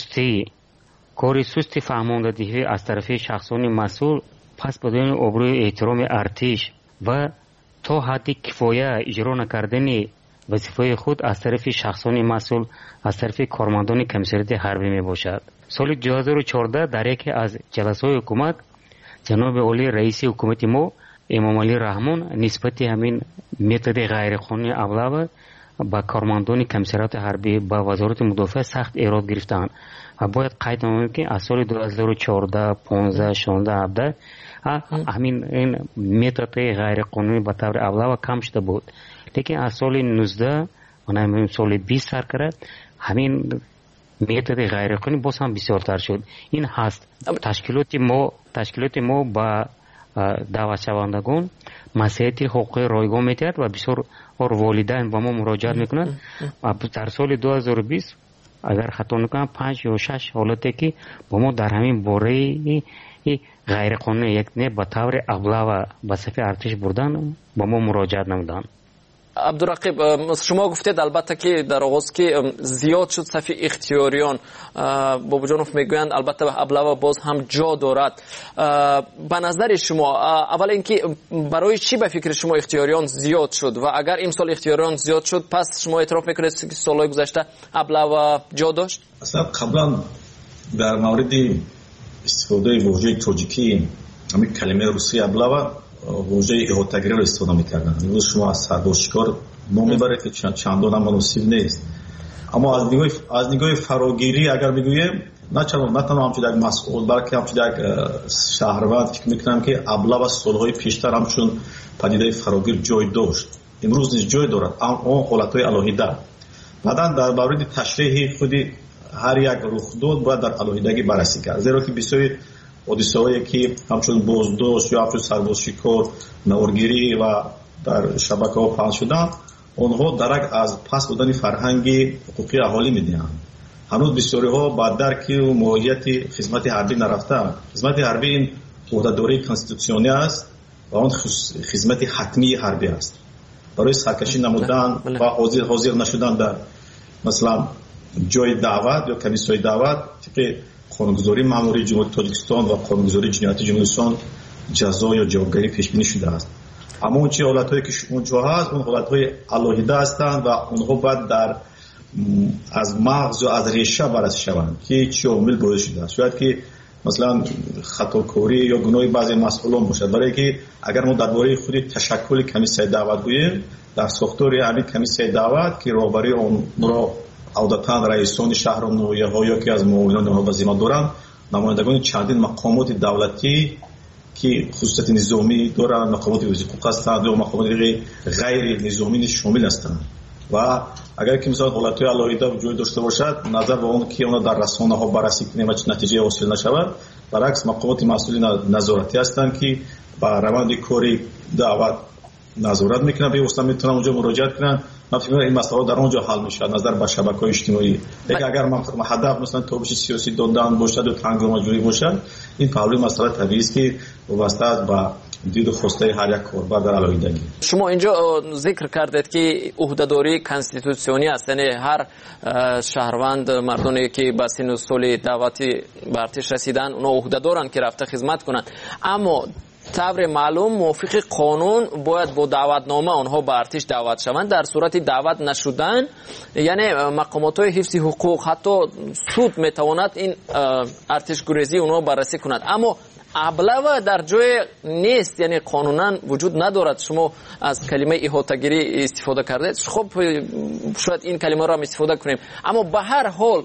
سستی فهماندهی از طرف شخصان مسئول پس بدون ابروی احترام ارتش و تا حدی کفایه اجرا نکردن وظیفه خود از طرف شخصان مسئول از طرف کارمندان کمیسریت حربی می باشد. سال 2014 در یکی از جلسه‌های حکومت جناب عالی رئیس حکومت ما امام علی رحمان نسبت همین میتود غیر قانونی ابله با کارمندان کمیسریت حربی با وزارت مدافع سخت ایراد گرفتند و باید قید نماییم که از سال 2014 15 16 17 همین این میتود غیر قانونی به طور ابله کم شده بود، لیکن از سال 19 و همین سال 20 سر کرد همین میتود غیر قانونی باز هم بسیارتر شد. این هست تشکیلات ما با دعوت شوندگان مسئله حقوق رایگان میتید و بسیار والدین با ما مراجعت میکنند. در سال 2020 اگر خطا نکنم 5 یا 6 حالتی که با ما در همین باره غیر قانونی یک نه به طور ابله و به صف ارتش بردن با ما مراجعت نمودن. عبدالرقیب، شما گفتید البته که در آغاز که زیاد شد صف اختیاریان، باباجانوف میگویند البته ابله و باز هم جا دارد. به نظر شما اول اینکه برای چی به فکر شما اختیاریان زیاد شد و اگر امسال اختیاریان زیاد شد پس شما اعتراف میکنید که سالهای گذشته ابله و جا داشت؟ اصلا قبلا در مورد استفاده واژه تاجیکی همین کلمه روسی ابله واژه احاطه‌گری رو استفاده می‌کردن. امروز شما از سربازشکار نام میبرید که چندان هم مناسب نیست. اما از نگاه فراگیری اگر بگویم نه تنها همچون یک مسئول بلکه همچون یک شهروند فکر میکنم که ابله و سالهای پیشتر همچون پدیده فراگیر جای داشت، امروز نیز جای دارد، اون حالتهای الهیده. بعدا در مورد تشریح خودی هر یک رخداد باید در الهیدگی بررسی کرد، زیرا که بسیاری حادثه‌هایی که همچون بازداشت یا همچون سربازشکار، نوارگیری و در شبکه‌ها پخش شدن، اونها درک از پس بودن فرهنگ حقوقی اهالی میدهند. هنوز بسیاری‌ها با درک و ماهیت خدمت حربی نرفتند. خدمت حربی این عهده‌داری کانستیتوسیونی است و اون خدمت حتمی حربی است. برای سرکشی نمودن و حاضر نشدن در مثلا جای دعوت یا کمیسیون دعوت طبق قانونگذاری ماموری جمهوری تاجیکستان و قانونگذاری جنایت جمهوریستان جزا یا جوابگری پیش بینی شده است. اما اون چه حالت‌هایی که اونجا هست اون حالت‌های الهیده هستند و اونها باید در از مغز و از ریشه بررسی شوند که چه عامل باعث شده است. شاید که مثلا خطاکاری یا گناه بعضی مسئولان باشد، برای که اگر ما درباره خود تشکل کمیسیون دعوت گوییم، در ساختار همین کمیسیون دعوت که رهبری اون را عادتاً رئیسان شهر و نویه‌ها یا که از معاونان آنها وظیفه دارند، نمایندگان چندین مقامات دولتی که خصوصیت نظامی دارند، مقامات وزیر حقوق هستند و مقامات غیر نظامی شامل هستند. و اگر که مثلا حالت‌های الهیده وجود داشته باشد، نظر به اون که اونا در رسانه‌ها بررسی کنیم و نتیجه حاصل نشود، برعکس مقامات مسئول نظارتی هستند که با روند کاری دعوت نظارت میکنن، به اصلا میتونن اونجا مراجعه کنن. من فکر می‌کنم این مسئله در اونجا حل میشه نظر به شبکه‌های اجتماعی. اگر هدف مثلا تابش سیاسی دادن باشد و تنگام جویی باشد، این پهلوی مسئله طبیعی است که وابسته است به دید و خواسته هر یک کاربر در الهیدگی. شما اینجا ذکر کردید که عهده‌داری کانستیتوسیونی است، یعنی هر شهروند مردمی که به سن و سال دعوتی به ارتش رسیدن اونا عهده دارن که رفته خدمت کنند، اما طور معلوم موافق قانون باید با دعوتنامه آنها به ارتش دعوت شوند. در صورت دعوت نشدن یعنی مقامات حفظ حقوق حتی سود میتواند این ارتش گریزی اونها بررسی کند، اما ابله در جای نیست، یعنی قانونا وجود ندارد. شما از کلمه احاطه‌گری استفاده کردید، خب شاید این کلمه را هم استفاده کنیم، اما به هر حال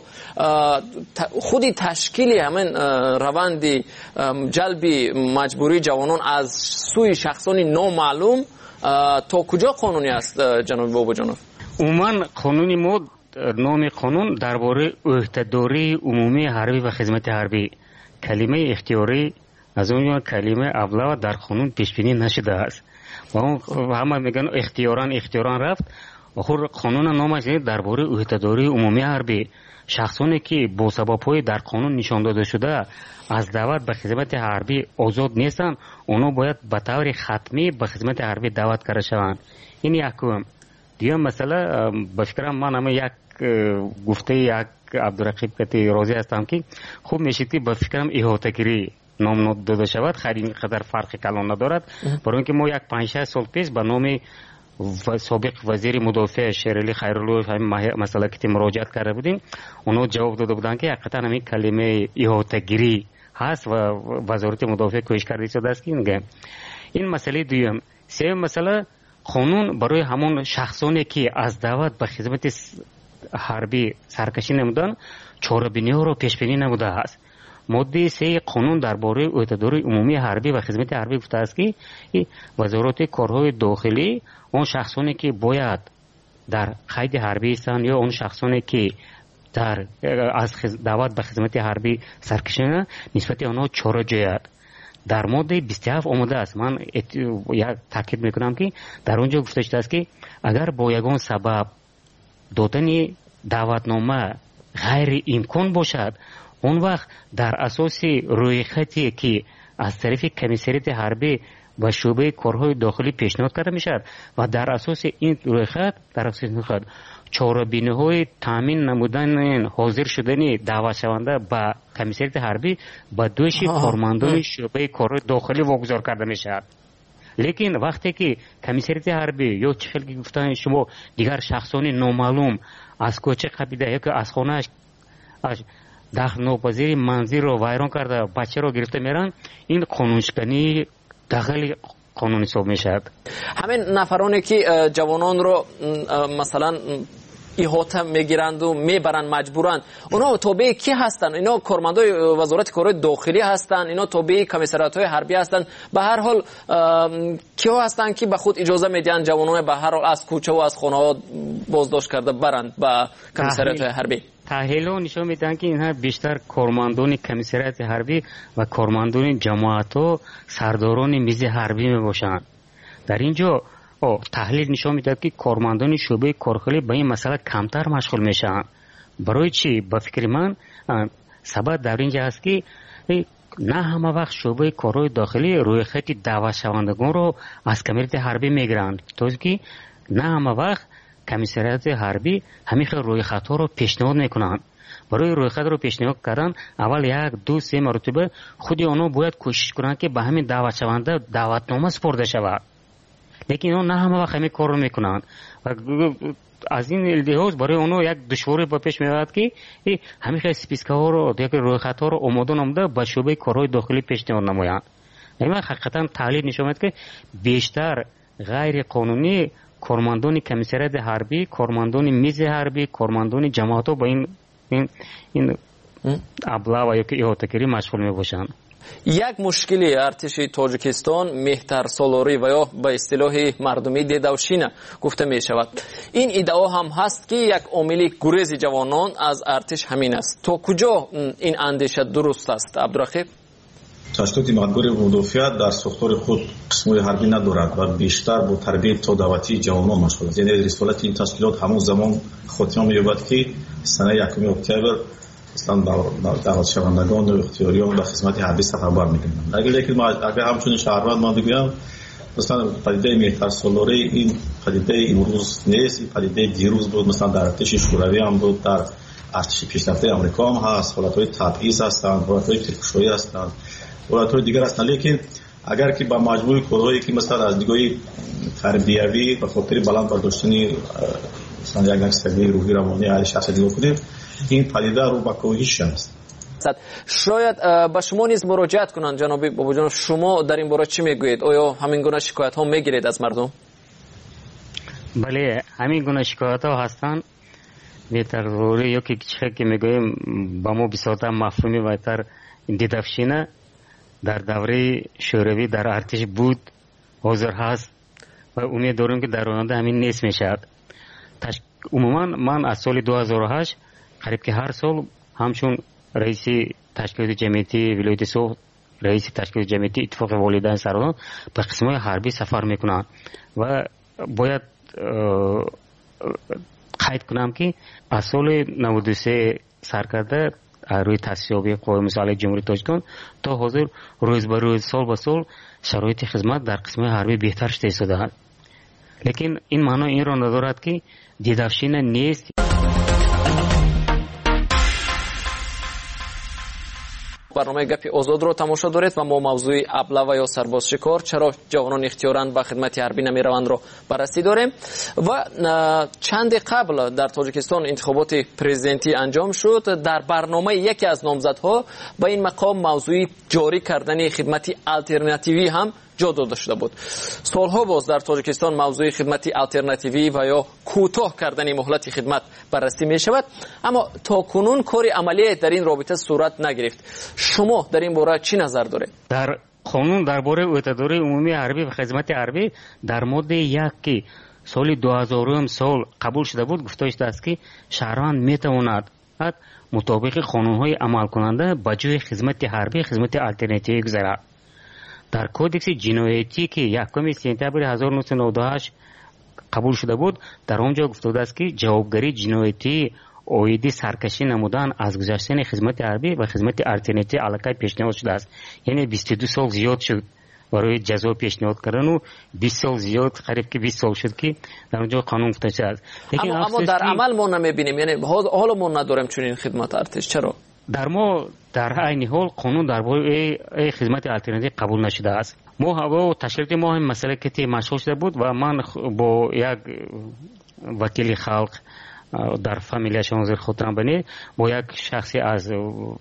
خودی تشکیل همین روند جلب مجبوری جوانان از سوی شخصان نامعلوم تا کجا قانونی است جناب بابا جانو؟ عموما قانونی ما نام قانون درباره عهده‌داری عمومی حربی و خدمت حربی، کلمه اختیاری از اون کلمه ابله در قانون پیش بینی نشده است و همه میگن اختیاران رفت. آخر قانون نامش درباره عهده‌داری عمومی حربی، شخصانی که با سبب‌های در قانون نشان داده شده از دعوت به خدمت حربی آزاد نیستند، اونا باید به طور ختمی به خدمت حربی دعوت کرده شوند. این یکم. دیگه مثلا به فکرم من هم یک گفته یک عبدالرقیب کتی راضی هستم که خوب میشه که به فکرم احاطه‌گری نام داده شود، خیلی اینقدر فرق کلان ندارد، برای اینکه ما یک 5-6 سال پیش به نام سابق وزیر مدافع شیرعلی خیرالله همین مسئله که مراجعت کرده بودیم، اونا جواب داده بودن که حقیقتا همین کلمه احاطه‌گری هست و وزارت مدافع کوشش کرده شده است که میگه. این مسئله دوم. سوم مسئله قانون برای همون شخصانی که از دعوت به خدمت حربی سرکشی نمودن چاره‌بینی ها رو پیش بینی نموده است. ماده 3 قانون درباره عهده‌داری عمومی حربی و خدمت حربی گفته است که وزارت کارهای داخلی اون شخصانی که باید در قید حربی هستند یا اون شخصانی که در از دعوت به خدمت حربی سرکشی نسبت آنها چاره جوید. در ماده 27 آمده است. من یک تاکید میکنم که در اونجا گفته شده است که اگر با یگان سبب دادن دعوتنامه غیر امکان باشد، اون وقت در اساس رویخطی که از طرف کمیسریت حربی و شعبه کارهای داخلی پیشنهاد کرده میشد و در اساس این رویخط چاره‌بینی‌های تامین نمودن حاضر شدن دعوت شونده به کمیسریت حربی به دوش کارمندان شعبه کارهای داخلی واگذار کرده میشد. لیکن وقتی که کمیسریت حربی یا چخیل که گفتن شما دیگر شخصان نامعلوم از کوچه قبیده یا که از خانهش داخل ناپذیر منزل رو ویران کرده بچه رو گرفته میرن، این قانونشکنی داخل قانون حساب میشد. همین نفرانی که جوانان رو مثلا احاطه میگیرند و میبرند مجبورند، اونا تابع کی هستند؟ اینا کارمندای وزارت کارهای داخلی هستند؟ اینا تابع کمیسریات‌های حربی هستند؟ به هر حال کیا هستند که به خود اجازه میدن جوانان به هر حال از کوچه و از خانه‌ها بازداشت کرده برند به کمیسریات‌های حربی؟ تحلیل‌ها نشون میدن که اینها بیشتر کارمندان کمیسریات حربی و کارمندان جماعت‌ها سرداران میز حربی میباشند. در اینجا تحلیل نشون میده که کارمندان شعبه کارخانه به این مسئله کمتر مشغول میشن. برای چی؟ به فکر من سبب در اینجا است که نه همه وقت شعبه کارهای داخلی روی خط دعوت شوندگان رو از کمیسریات حربی میگیرند، توی که نه همه وقت کمیسریات حربی همیشه روی خطا رو پیشنهاد میکنند. برای روی خط رو پیشنهاد کردن اول 1 2 3 مرتبه خود آنها باید کوشش کنند که به همین دعوت شونده دعوتنامه سپرده شود، لیکن اونا نه همه وقت همین کار رو میکنن و از این لحاظ برای اونو یک دشواری با پیش میاد که همیشه سپیسکا ها رو دیگه روی خط ها رو آماده نموده به شعبه کارهای داخلی پیشنهاد نمایند. این حقیقتا تحلیل نشون میده که بیشتر غیر قانونی کارمندان کمیسریات حربی، کارمندان میز حربی، کارمندان جماعت ها با این ابلاغ و یک احاطه‌گیری مشغول میباشند. یک مشکلی ارتش تاجیکستان مهتر سالاری و یا به اصطلاح مردمی دیدوشینه گفته می شود. این ادعا هم هست که یک عامل گریز جوانان از ارتش همین است. تا کجا این اندیشه درست است عبدالرقیب؟ تشکیلات مدبور مدافعت در ساختار خود قسم‌های حربی ندارد و بیشتر با تربیت تا دعوتی جوانان مشغول است. یعنی رسالت این تشکیلات همون زمان خاتمه می‌یابد که سنه 1 اکتبر اصلا دعوت شوندگان و اختیاریان به خدمت حربی سفربر می‌کنند. اگر همچون شهروند من بگویم مثلا پدیده مهتر سالاری این پدیده امروز نیست، این پدیده دیروز بود. مثلا در ارتش شوروی هم بود، در ارتش پیشرفته آمریکا هم هست. حالت‌های تبعیض هستند، حالت‌های تلخشایی هستند، حالت‌های دیگر هستند. لیکن اگر که با مجموع کارهایی که مثلا از دیگه تربیوی و خاطر بلند برداشتنی مثلا یک نقصی روحی روانی هر شخص دیگه کنیم، این پدیده رو با کاهش است. شاید به شما نیز مراجعت کنند جناب بابا جان، شما در این باره چی میگویید؟ آیا همین گونه شکایت ها میگیرید از مردم؟ بله، همین گونه شکایت ها هستند. بهتر روی یکی که میگویم با ما بسیار مفهومی بهتر دیدفشینه در دوره شوروی در ارتش بود، حاضر هست و امید دارم که در آینده همین نیست میشد. عموما من از سال 2008 قریب که هر سال همچون رئیس تشکیلات جمعیتی ولایت سوخت، رئیس تشکیلات جمعیتی اتفاق والدین سران به قسم‌های حربی سفر میکنند و باید قید کنم که از سال 93 سرکرده روی تصفیه قوای مسلح جمهوری تاجیکستان تا حاضر روز به روز سال به سال شرایط خدمت در قسم‌های حربی بهتر شده است. لیکن این معنی این را ندارد که دیدفشین نیست. برنامه گپی آزاد رو تماشا دارید و ما موضوع ابله و یا سرباز شکار چرا جوانان اختیاراً به خدمت حربی نمی روند رو بررسی داریم. و چند قبل در تاجیکستان انتخابات پرزیدنتی انجام شد. در برنامه یکی از نامزدها به این مقام موضوع جاری کردن خدمت آلترناتیوی هم جا داده شده بود. سالها باز در تاجیکستان موضوع خدمت آلترناتیوی و یا کوتاه کردن مهلت خدمت بررسی می شود، اما تا کنون کاری عملی در این رابطه صورت نگرفت. شما در این باره چی نظر دارید؟ در قانون درباره عهدهداری عمومی حربی و خدمت حربی در ماده 1 که سال 2000 سال قبول شده بود گفته شده است که شهروند می تواند مطابق قانون‌های عمل کننده به جای خدمت حربی خدمت آلترناتیوی گذارد. در کودکس جنایتی که 1 سپتامبر 1998 قبول شده بود در آنجا گفته است که جوابگری جنایتی عایدی سرکشی نمودن از گذشتن خدمت حربی و خدمت آلترناتیوی علاقه پیشنهاد شده است. یعنی 22 سال زیاد شد برای جزا پیشنهاد کردن و 20 سال زیاد قریب که 20 سال شد که در اونجا قانون گفته شده است. اما در عمل ما نمیبینیم، یعنی حالا ما نداریم چنین خدمت ارتش. چرا؟ در عین حال قانون درباره خدمت آلترناتیو قبول نشده است. ما تشکیلات ما هم مسئله که مشغول شده بود و من با یک وکیل خلق در فامیلیش حاضر خاطرم بنی با یک شخصی از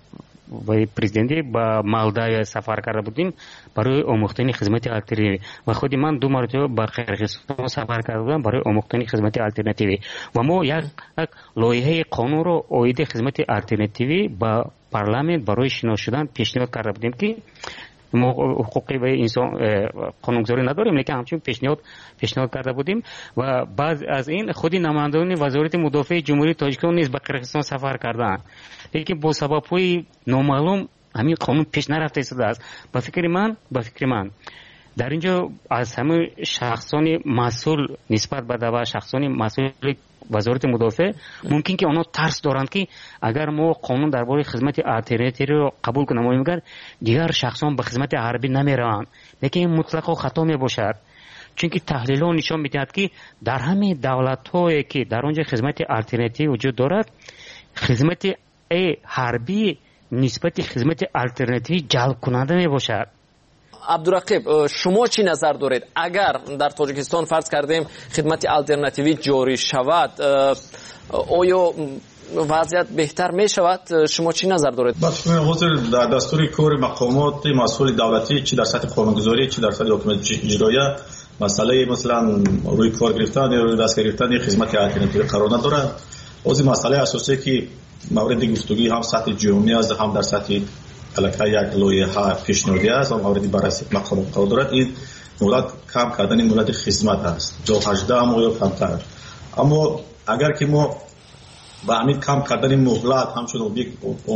و پرزیدنتی با مالداوی سفر کرده بودیم برای آموختن خدمت آلترناتیوی و خود من 2 مرتبه با قرقیزستان سفر کرده بودم برای آموختن خدمت آلترناتیوی و ما یک لایحه قانون رو عاید خدمت آلترناتیوی با پارلمانت برای شناخته شدن پیشنهاد کرده بودیم که ما حقوقی به انسان قانونگذاری نداریم، لیکن همچنین پیشنهاد کرده بودیم و بعد از این خود نمایندگان وزارت مدافع جمهوری تاجیکستان نیز به قرقیزستان سفر کردند، لیکن با سبب‌های نامعلوم همین قانون پیش نرفته است. به فکر من در اینجا از همه شخصان مسئول نسبت به دعوا شخصان مسئول وزارت مدافع ممکن که آنها ترس دارند که اگر ما قانون درباره خدمت آلترناتیوی رو قبول کنیم میگن دیگر شخصان به خدمت حربی نمیروند، لیکن این مطلقا خطا میباشد، چون که تحلیل ها نشان میدهد که در همه دولت هایی که در آنجا خدمت آلترناتیوی وجود دارد خدمت حربی نسبت خدمت آلترناتیوی جلب کننده میباشد. عبدالرقیب شما چی نظر دارید اگر در تاجیکستان فرض کردیم خدمت آلترناتیوی جاری شود آیا وضعیت بهتر می شود؟ شما چی نظر دارید؟ حضور در دستور کار مقامات مسئول دولتی چی در سطح قانونگذاری چی در سطح حکومت اجرایی مسئله مثلا روی کار گرفتن یا روی دست گرفتن خدمت آلترناتیوی قرار ندارد. از مسئله اساسی که مورد گفتگوی هم سطح جمهوری است هم در سطح علاقه یک لایحه پیشنهادی است و موردی بررسی مقام قرار دارد. این مولد کم کردن مولد خدمت است 18 ماه یا کمتر. اما اگر که ما با همین کم کردن مهلت همچون یک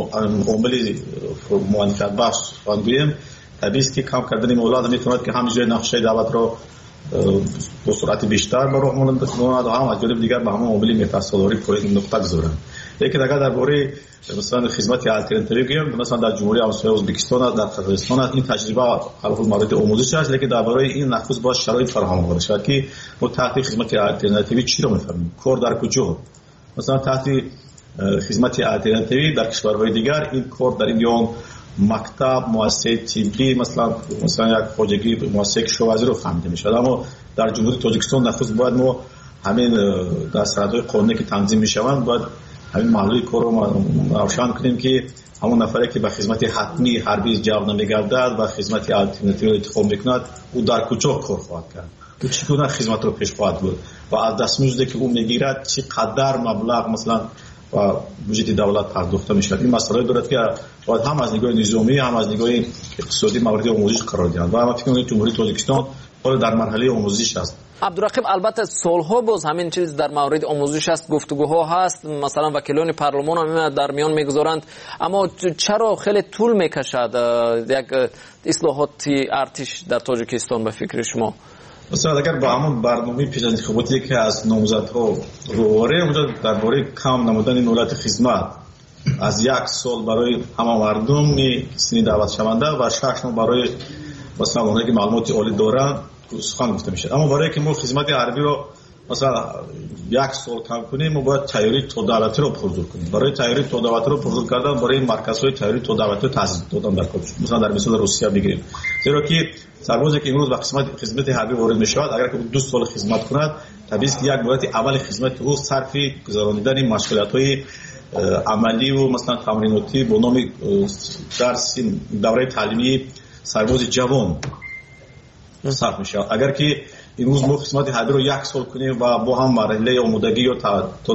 عامل موانعت بخش خواندیم طبیعی است که کم کردن مهلت میتواند که هم جای نقشه دعوت را با سرعت بیشتر برای ماند و هم از جانب دیگر به همون عامل متسالاری پروژه نقطه گذارند. لیکن اگر درباره مثلا خدمت آلترناتیوی بگیم مثلا در جمهوری همسایه ازبکستان در قزاقستان این تجربه حالا مورد آموزش است، لیکن درباره این نخست باید شرایط فراهم آورده شود که ما تحت خدمت آلترناتیوی چی را می‌فهمیم، کار در کجا. مثلا تحت خدمت آلترناتیوی در کشورهای دیگر این کار در این یا مکتب مؤسسه طبی مثلا یک خواجگی مؤسسه کشاورزی رو فهمیده میشه، اما در جمهوری تاجیکستان نخست باید ما همین در سرحدهای قانونی که تنظیم میشوند باید همین محلی کار رو روشن کنیم که همون نفری که به خدمت حتمی حربی جواب نمیگردد و خدمت آلترناتیوی رو انتخاب میکند او در کجا کار خواهد کرد، او چگونه خدمت رو پیش خواهد برد و از دستمزدی که او میگیرد چقدر مبلغ مثلا و وجود دولت پرداخته میشود. این مسئله دارد که باید هم از نگاه نظامی هم از نگاه اقتصادی مورد آموزش قرار دهند و من فکر می‌کنم جمهوری تاجیکستان حالا در مرحله آموزش است. عبدالرقیب البته سالها باز همین چیز در مورد آموزش است، گفتگوها هست، مثلا وکیلان پارلمان هم در میان میگذارند، اما چرا خیلی طول میکشد یک اصلاحات ارتش در تاجیکستان به فکر شما؟ مثلا اگر با همون برنامه پیش از انتخاباتی که از نامزدها رواره اونجا درباره کم نمودن مهلت خدمت از 1 سال برای همه مردم سنی دعوت شونده و 6 ماه برای مثلا اونایی که معلومات عالی دارن سخن گفته میشه. اما برای که ما خدمت حربی رو مثلا 1 سال کم کنیم ما باید تیاری تو دولتی رو پرزور کنیم. برای تیاری تو دولتی رو پرزور کردن برای مرکزهای تیاری تو دولتی تاسیس دادن در کجا مثلا در مثال روسیه بگیریم، زیرا که سربازی که امروز به خدمت حربی وارد میشود اگر که 2 سال خدمت کند طبیعی است که یک مدت اول خدمت او صرف گذراندن مشغولیت‌های عملی و مثلا تمریناتی با نام درس دوره تعلیمی سرباز جوان صرف میشه. اگر که امروز ما خدمت حربی رو 1 سال کنیم و با هم مرحله آمادگی و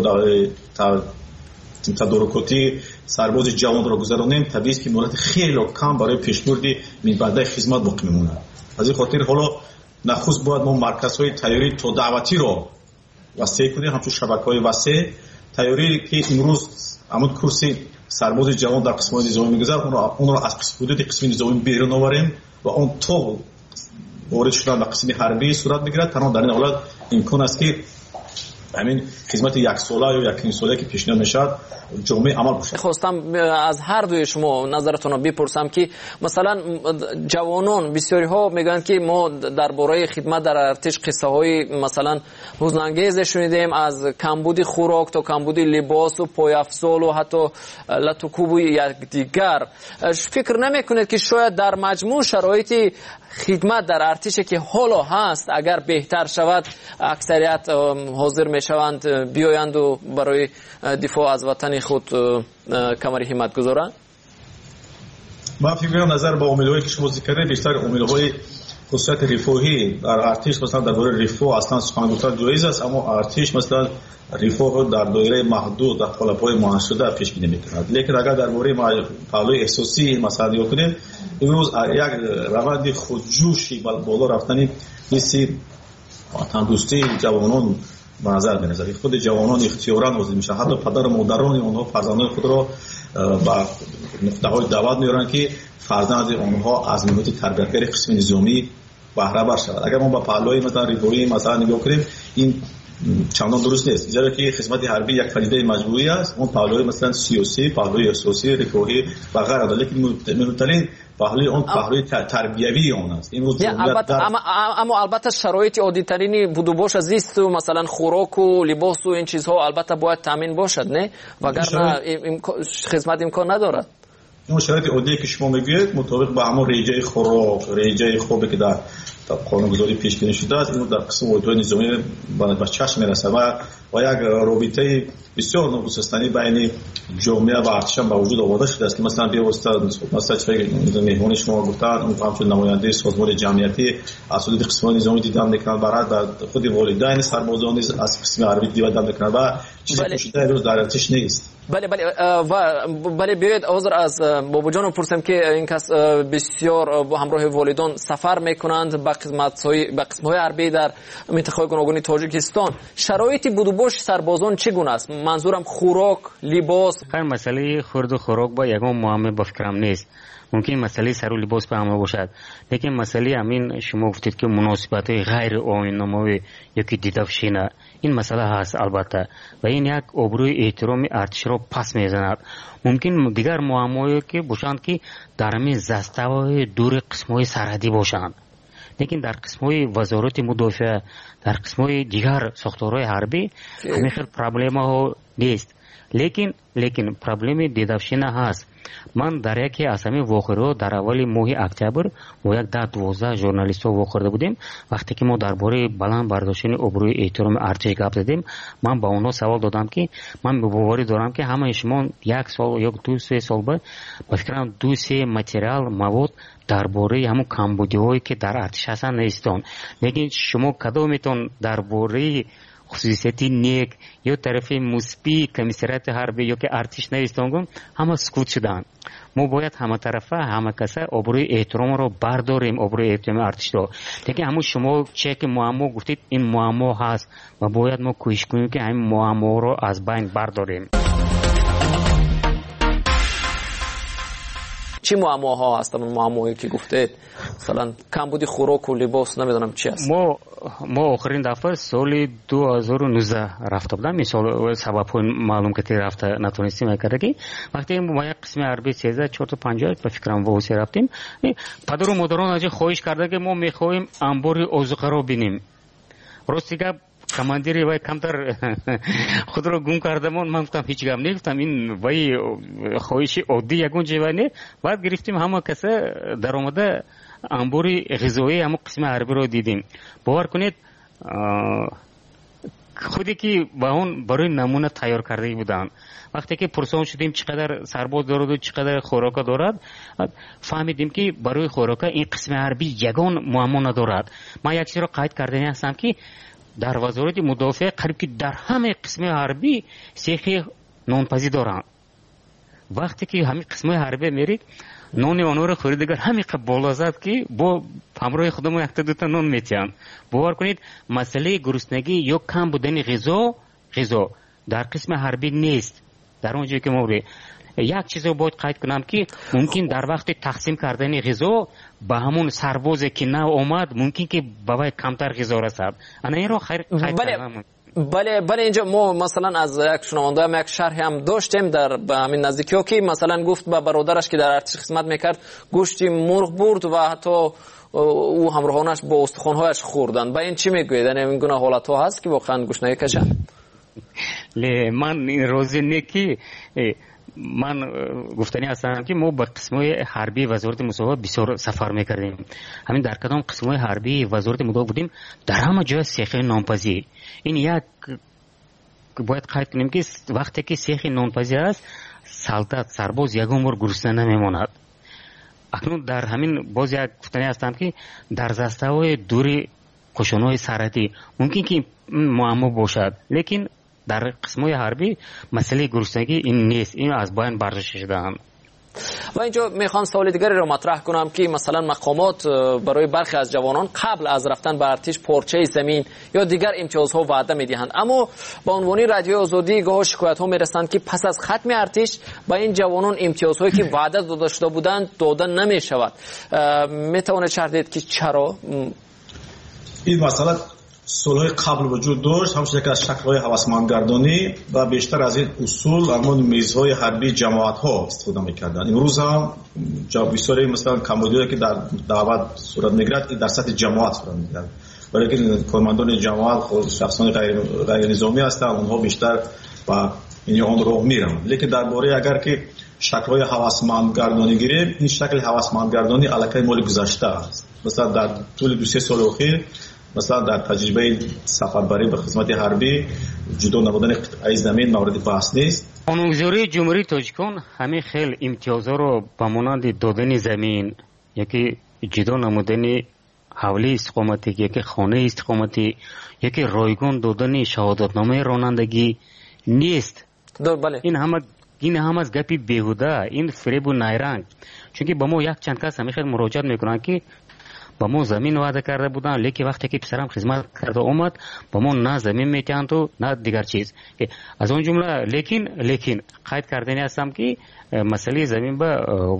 تدارکاتی سرباز جوان رو گذرانیم طبیعی است که مهلت خیلی کم برای پیشبردی بعد خدمت باقی میمونه. از این خاطر حالا نخست باید ما مرکزهای تیاری تو دعوتی رو وسیع کنیم، همچون شبکه‌های وسیع تیاری که امروز همون کرسی سرباز جوان در قسمت نظامی میگذره اون رو از حدود قسم نظامی بیرون آوریم و اون تو وارد شدن به قسم حربی صورت میگیرد. تنها در این حالت امکان است که همین خدمت 1 ساله یا 1 ساله که پیشنهاد میشد جامعه عمل بشه. خواستم از هر دوی شما نظرتون رو بپرسم که مثلا جوانان بسیاری ها میگن که ما درباره خدمت در ارتش قصه های مثلا حزن‌انگیز شنیدیم، از کمبود خوراک تا کمبود لباس و پایافزال و حتی لطوکوب یکدیگر. فکر نمیکنید که شاید در مجموع شرایط خدمت در ارتش که حالا هست اگر بهتر شود اکثریت حاضر میشوند بیایند و برای دفاع از وطن خود کمر همت گذارند؟ من فکر می‌کنم نظر با عامل‌هایی که شما ذکر کردید بیشتر عامل‌های خصوصیت رفاهی در ارتش مثلا درباره رفاه اصلا سخن گفتن جایز است، اما ارتش مثلا رفاه رو در دایره محدود در قالب‌های معین شده پیش بینی می‌کند. لیکن اگر درباره پهلوی احساسی مثلا نگاه کنیم، امروز یک روند خودجوشی بالا رفتنی مثل تندرستی جوانان به نظر می‌رسد. خود جوانان اختیاراً وارد میشن، حتی پدر و مادران اونها فرزندان خود را با نقطه‌های دعوت می‌آورند که فرزند اونها از محیط تربیتگری قسم نظامی بهره بر شود. اگر ما با پهلوی مثلا رفاهی مثلا نگاه کنیم این چندان درست نیست، زیرا که خدمت حربی یک پدیده مجبوری است. اون پهلوی مثلا سیاسی، پهلوی احساسی، رفاهی و غیره، لیکن مهمترین پهلوی اون پهلوی تربیوی اون است. این اما البته شرایط عادی ترینی بود و باشه، زیست و مثلا خوراک و لباس و این چیزها البته باید تامین باشد، نه؟ وگرنه خدمت امکان ندارد. اون شرایط عادی که شما میگید مطابق با همون ریجه خوراک، ریجه خوبی که در قانونگذاری پیش بینی شده است، این در قسم واحدهای نظامی به چشم میرسه و یک رابطه بسیار نگسستنی بین جامعه و ارتش با وجود آورده شده است که مثلا بی‌واسطه مثلا چه مهمون شما گفتن اون همچون نماینده سازمان جمعیتی اساتید قسم نظامی دیدن میکنن، برای در خود والدین سربازان از قسم عربی دیدن میکنن و چیزی پوشیده روز در ارتش نیست. بله بیاید عذر از بابا جان پرسم که این کس بسیار با همراه والدان سفر میکنند به قسم‌های حربی در منطقه گوناگون تاجیکستان. شرایط بود و باش سربازان چگونه است؟ منظورم خوراک، لباس. هر مسئله خورد و خوراک با یگان معامله با فکرم نیست. ممکن مسئله سر و لباس به همه باشد، لیکن مسئله همین شما گفتید که مناسبت غیر آیین‌نمایی یکی دیدفشینه، این مسئله هست البته و این یک آبروی احترام ارتش را پس میزند. ممکن دیگر معامله‌ای که باشند که در همین زسته‌های دور قسم‌های سرحدی باشند، لیکن در قسم‌های وزارت مدافع، در قسم‌های دیگر ساختارهای حربی همین خیلی پرابلم‌ها نیست. لیکن پرابلم دیدفشینه هست. من در یکی از همین واقعه در اول ماه اکتبر با یک 10-12 ژورنالیست‌ها واقع بودیم. وقتی که ما درباره بلند برداشتن آبروی احترام ارتش گپ زدیم، من با اونها سوال دادم که من باوری دارم که همه شما یک سال یا 2-3 سال بعد با فکرم 2-3 متریال مواد درباره همون کمبودی‌هایی که در ارتش هستن نیستن، لیکن شما کدومتون درباره خصوصیتی نیک یا طرف مثبت کمیسریت حربی یا که ارتش نیستن همه سکوت شدن. ما باید همه طرفه همه کسا آبروی احترام رو برداریم، آبروی احترام ارتش رو. دیگه همون شما چه که معما گفتید این معما هست و باید ما کوشش کنیم که همین معما رو از بین برداریم. چی معماها هستن اون معماهایی که گفتید؟ مثلا کمبود خوراک و لباس، نمیدونم چی هست. ما آخرین دفعه سال 2019 رفته بودم، این سال سبب معلوم که رفته نتونستیم که وقتی ما یک قسم عربی 13-4-5 به فکرم واسه رفتیم، پدر و مادران از خواهش کرده که ما میخوایم انبار آذوقه رو ببینیم. راستی گپ کماندیری وای کمتر خود رو گم کردم. من گفتم هیچ گپ نگفتم، این وای خواهش عادی یگون جوانی. بعد گرفتیم همه کسا در اومده انباری غذایی همه قسم عربی رو دیدیم. باور کنید خودی که با اون برای نمونه تیار کرده بودن. وقتی که پرسان شدیم چقدر سرباز دارد و چقدر خوراک دارد، فهمیدیم که برای خوراک این قسم عربی یگان معما ندارد. من یک چیز رو قید کرده هستم که در وزارت مدافع قریب که در همه قسم حربی سیخ نانپزی دارن. وقتی که همین قسم حربی میرید نان آنها رو خوریدگر همین بالا زد که با همراه خودمون یک تا دو تا نان میتیان. باور کنید مسئله گرسنگی یا کم بودن غذا در قسم حربی نیست. در اونجایی که ما یک چیز رو باید قید کنم که ممکن در وقت تقسیم کردن غذا به همون سربازی که نه اومد ممکن که بابای کمتر غذا رسد. انا این رو قید کردم. بله اینجا ما مثلا از یک شنونده هم یک شرح هم داشتیم در همین نزدیکی که مثلا گفت به برادرش که در ارتش خدمت میکرد گوشتی مرغ برد و حتی او همراهانش با استخوان‌هایش خوردن. با این چی میگوید؟ یعنی این گونه حالت‌ها هست که واقعا گوش نکشن؟ من این روزی نیکی من گفتنی هستم که ما با قسم‌های حربی وزارت مدافع بسیار سفر میکردیم. همین در کدام قسم‌های حربی وزارت مدافع بودیم در همه جای سیخ نانپزی. این یک باید قید کنیم که وقتی که سیخ نانپزی است سلطت سرباز یگان بار گرسنه نمیماند. اکنون در همین باز یک گفتنی هستم که در زسته‌های دوری قشون‌های سرحدی ممکن که معما باشد، لیکن در قسم‌های حربی مسئله گرسنگی این نیست، این از بین برداشته شده. و اینجا میخوام سوال دیگری رو مطرح کنم که مثلا مقامات برای برخی از جوانان قبل از رفتن به ارتش پارچه زمین یا دیگر امتیازها وعده میدهند، اما با عنوان رادیو آزادی گاه شکایت ها میرسند که پس از ختم ارتش با این جوانان امتیازهایی که وعده داده شده بودند داده نمیشود. میتونه شرح دید که چرا؟ این مسئله سالهای قبل وجود داشت، همچنین که از شکل‌های هوسمندگردانی و بیشتر از این اصول همون میزهای حربی جماعت‌ها استفاده می‌کردند. امروز هم بسیاری مثلا کمبودی که در دعوت صورت می‌گیرد در سطح جماعت صورت می‌گیرد، برای که کارمندان جماعت خود شخصان غیر نظامی هستند، اونها بیشتر با این آن رو میرن. لیکن درباره اگر که شکل‌های هوسمندگردانی گیریم، این شکل هوسمندگردانی علاقه مال گذشته است. مثلا در طول 2-3 سال اخیر مثلا در تجربه سفربری به خدمت حربی جدا نبودن قطعه زمین مورد بحث نیست. قانونگذاری جمهوری تاجیکستان همه خیل امتیازها رو به مانند دادن زمین، یکی جدا نمودن حوله استقامتی، یکی خانه استقامتی، یکی رایگان دادن شهادتنامه رانندگی نیست. بله. این هم از گپی بیهوده، این فریب و نیرنگ. چون که با ما یک چند کس همیشه مراجعت میکنن که با ما زمین وعده کرده بودن، لیکن وقتی که پسرم خدمت کرده اومد با ما نه زمین میتیند و نه دیگر چیز. از اون جمله لیکن قید کردنی هستم که مسئله زمین به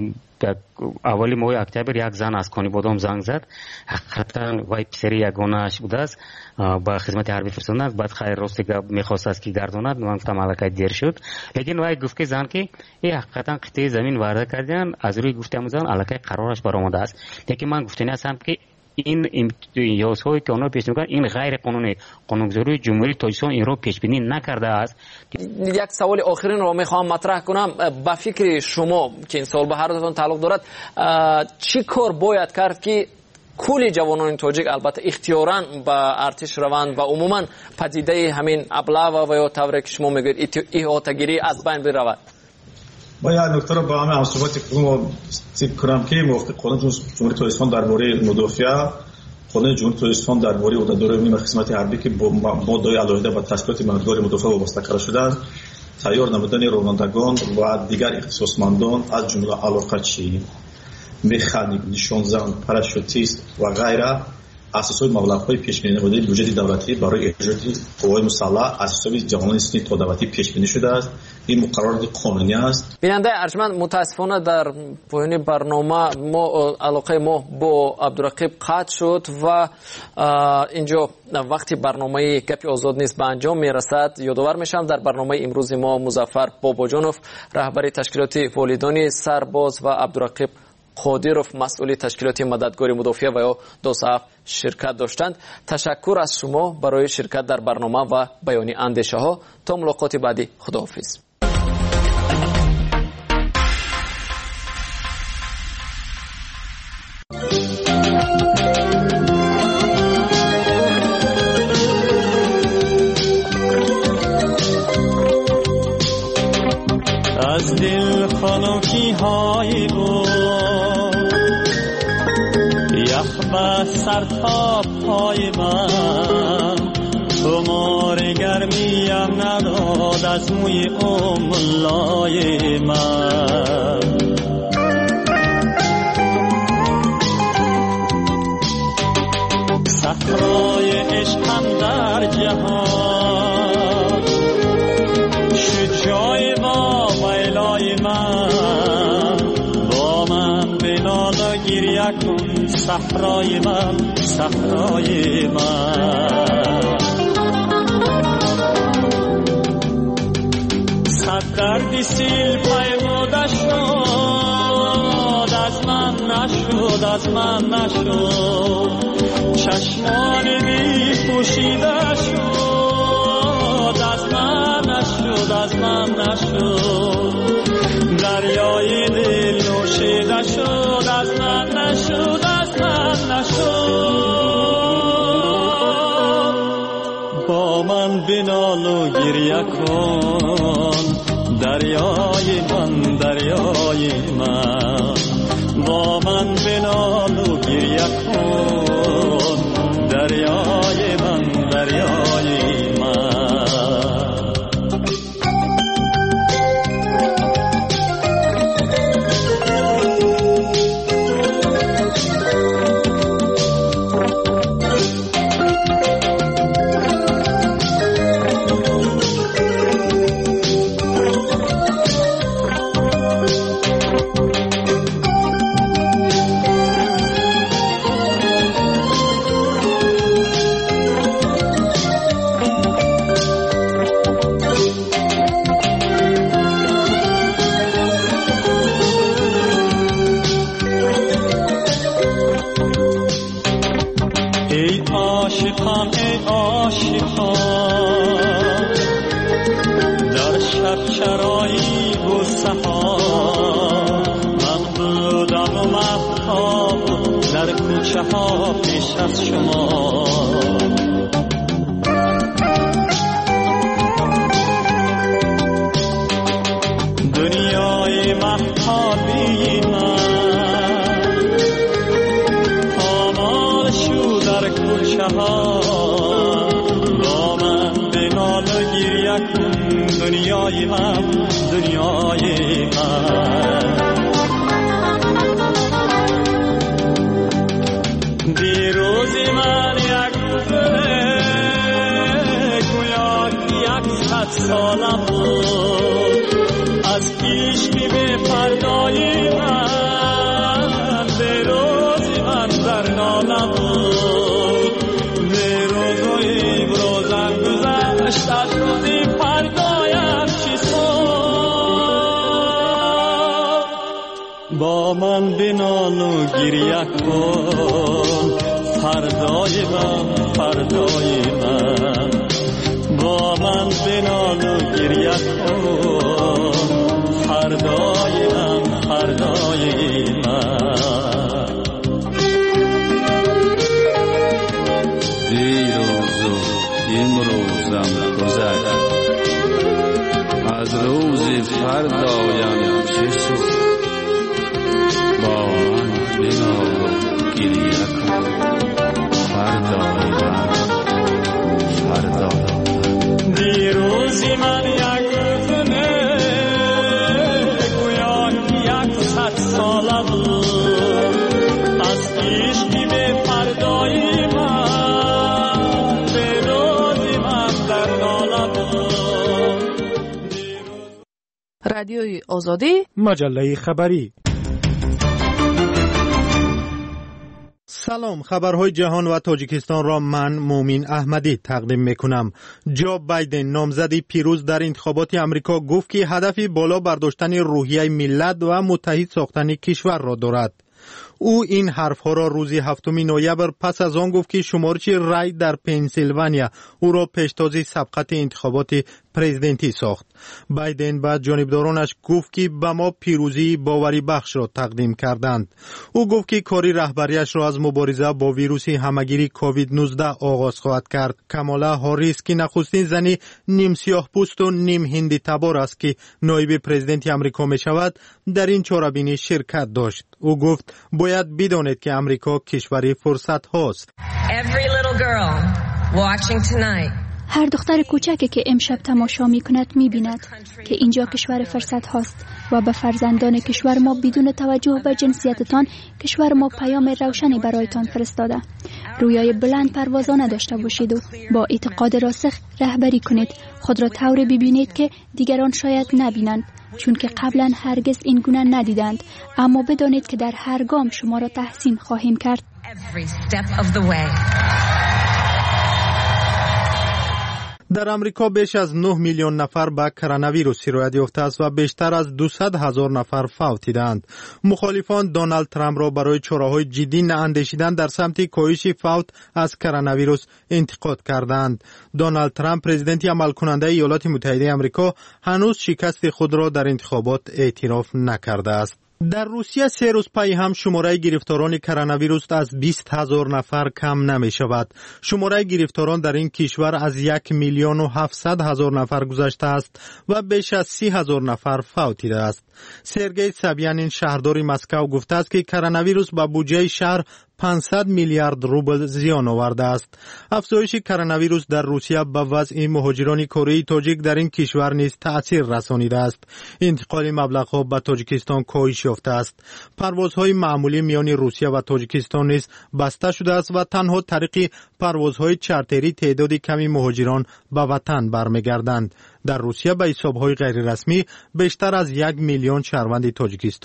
اولی ماه اکتبر یک زن از کانی بادام زنگ زد، حقیقتا وای پسری یگانه‌اش بوده است، با خدمت حربی فرستادند. بعد خیر راستی میخواست است که گرداند، من گفتم علاقه دیر شد، لیکن وای گفت که زن که حقیقتا قطعه زمین وعده کردن، از روی گفتم زن علاقه قرارش برآمده است. لیکن من گفتنی هستم که این امتیازهایی که اونا پیش میکنن این غیر قانونی، قانونگذاری جمهوری تاجیکستان این رو پیش بینی نکرده است. یک سوال آخرین رو میخوام مطرح کنم. با فکر شما که این سوال به هر دوتون تعلق دارد، چی کار باید کرد که کل جوانان تاجیک البته اختیاراً به ارتش روند و عموما پدیده همین ابله و یا طوری که شما میگید احاطه‌گیری از بین برود؟ با یک نکته رو با همه همصحبت تیپ کنم که موافق قانون جمهوری تاجیکستان درباره مدافع، قانون جمهوری تاجیکستان درباره عهدهداران خدمت حربی که با ماده‌های علیحده و تشکیلات مددگار مدافع وابسته کرده شدند، تیار نمودن رانندگان و دیگر اختصاصمندان از جمله علاقه‌چی، مکانیک، نشانزن، پاراشوتیست و غیره اساسای مبلغ‌های پیش‌بینی نموده بودجه دولتی برای اجرای قوای مسلح از حساب جوانان سنی تا دولتی پیش‌بینی شده است. این مقررات قانونی است. بیننده ارجمند، متاسفانه در پایان برنامه علاقه ما با عبدالرقیب قطع شد و اینجا وقتی برنامه گپ آزاد نیست به انجام میرسد. یادآور میشم در برنامه امروز ما مظفر باباجانوف رهبر تشکیلات والدان سرباز و عبدالرقیب قادروف مسئول تشکیلات مددگار مدافع و یا دوساف شرکت داشتند. تشکر از شما برای شرکت در برنامه و بیان اندیشه ها. تا ملاقات بعدی، خداحافظ. از دل خنکی های بس سر تا پای من، خمار گرمیم نداد از موی املای من. صحرای عشقم در جهان شد جای با ویلای من، با من بنال و گریه کن صحرای من، صحرای من. صد دردی سیل پیموده شد، از من نشد، از من نشد. چشمان بی پوشیده شد، از من نشد، از من نشد. دریای دل نوشیده شد، از من نشد، از من نشد. با من بنال و گریه کن دریای من، دریای من. با من برایی و سحاب من بودم و مهتاب در کوچه ها پیش از شما دنیای مهتابی من پامال شو در کوچه ها با من بنال و گریه کن دنیای من دنیای من دیروزی من یک روزه گویا یک 100 سالم بود از پیش بی به فردای من دیروزی من در نالم بود دیروز و امروزم گذشت از روزی فردایم چیست با من بنال و گریه کن فردای من فردای من با من بنال و گریه کن فردای من فردای من دیروز و امروزم گذشت از روز فردایم چه شد با من بنال و گریه کن فردای من فردای من دیروزی من یک روزنه گویا یک 100 ساله بود از پیش بی به فردای من دیروزی من در ناله بود رادیوی آزادی مجله خبری سلام، خبرهای جهان و تاجیکستان را من مومین احمدی تقدیم میکنم. جو بایدن نامزد پیروز در انتخابات امریکا گفت که هدفی بالا برداشتن روحیه ملت و متحد ساختن کشور را دارد. او این حرفها را روز 7 نوامبر پس از آن گفت که شمارش رای در پنسیلوانیا او را پیشتاز سبقت انتخابات پرزیدنتی ساخت. بایدن با جانبدارانش گفت که به ما پیروزی باوری بخش را تقدیم کردند. او گفت که کاری رهبریش را از مبارزه با ویروس همگیری کووید 19 آغاز خواهد کرد. کامالا هاریس که نخستین زنی نیم سیاه پوست و نیم هندی تبار است که نایب پرزیدنت آمریکا می شود در این چهاربینی شرکت داشت. او گفت باید بدانید که امریکا کشوری فرصت هاست. هر دختر کوچکی که امشب تماشا می کند می بیند که اینجا کشور فرصت هاست و به فرزندان کشور ما بدون توجه به جنسیتتان کشور ما پیام روشنی برایتان فرستاده. رویای بلند پروازانه داشته باشید و با اعتقاد راسخ رهبری کنید. خود را طوری ببینید که دیگران شاید نبینند، چون که قبلا هرگز این گونه ندیدند، اما بدانید که در هر گام شما را تحسین خواهیم کرد. در امریکا بیش از 9 میلیون نفر به کرونا ویروس سرایت یافته است و بیشتر از 200,000 نفر فوت دیدند. مخالفان دونالد ترامپ را برای چاره‌های جدی نااندیشیدن در سمت کاهش فوت از کرونا ویروس انتقاد کردند. دونالد ترامپ پرزیدنت عمل کننده ایالات متحده آمریکا هنوز شکست خود را در انتخابات اعتراف نکرده است. در روسیه 3 روز پی هم شماره گرفتاران کرونا ویروس از 20,000 نفر کم نمی شود. شماره گرفتاران در این کشور از 1,700,000 نفر گذشته است و بیش از 30,000 نفر فوت دیده است. سرگئی سابیانین شهردار مسکو گفته است که کرونا ویروس به بودجه شهر 500 میلیارد روبل زیان آورده است. افزایش کرونا ویروس در روسیه به وضع مهاجران کره تاجیک در این کشور نیز تأثیر رسانیده است. انتقال مبلغ‌ها به تاجیکستان کاهش یافته است. پروازهای معمولی میان روسیه و تاجیکستان نیز بسته شده است و تنها طریق پروازهای چارتری تعداد کمی مهاجران به وطن برمیگردند. در روسیه به حساب‌های غیر رسمی بیشتر از 1 میلیون شهروند تاجیکستان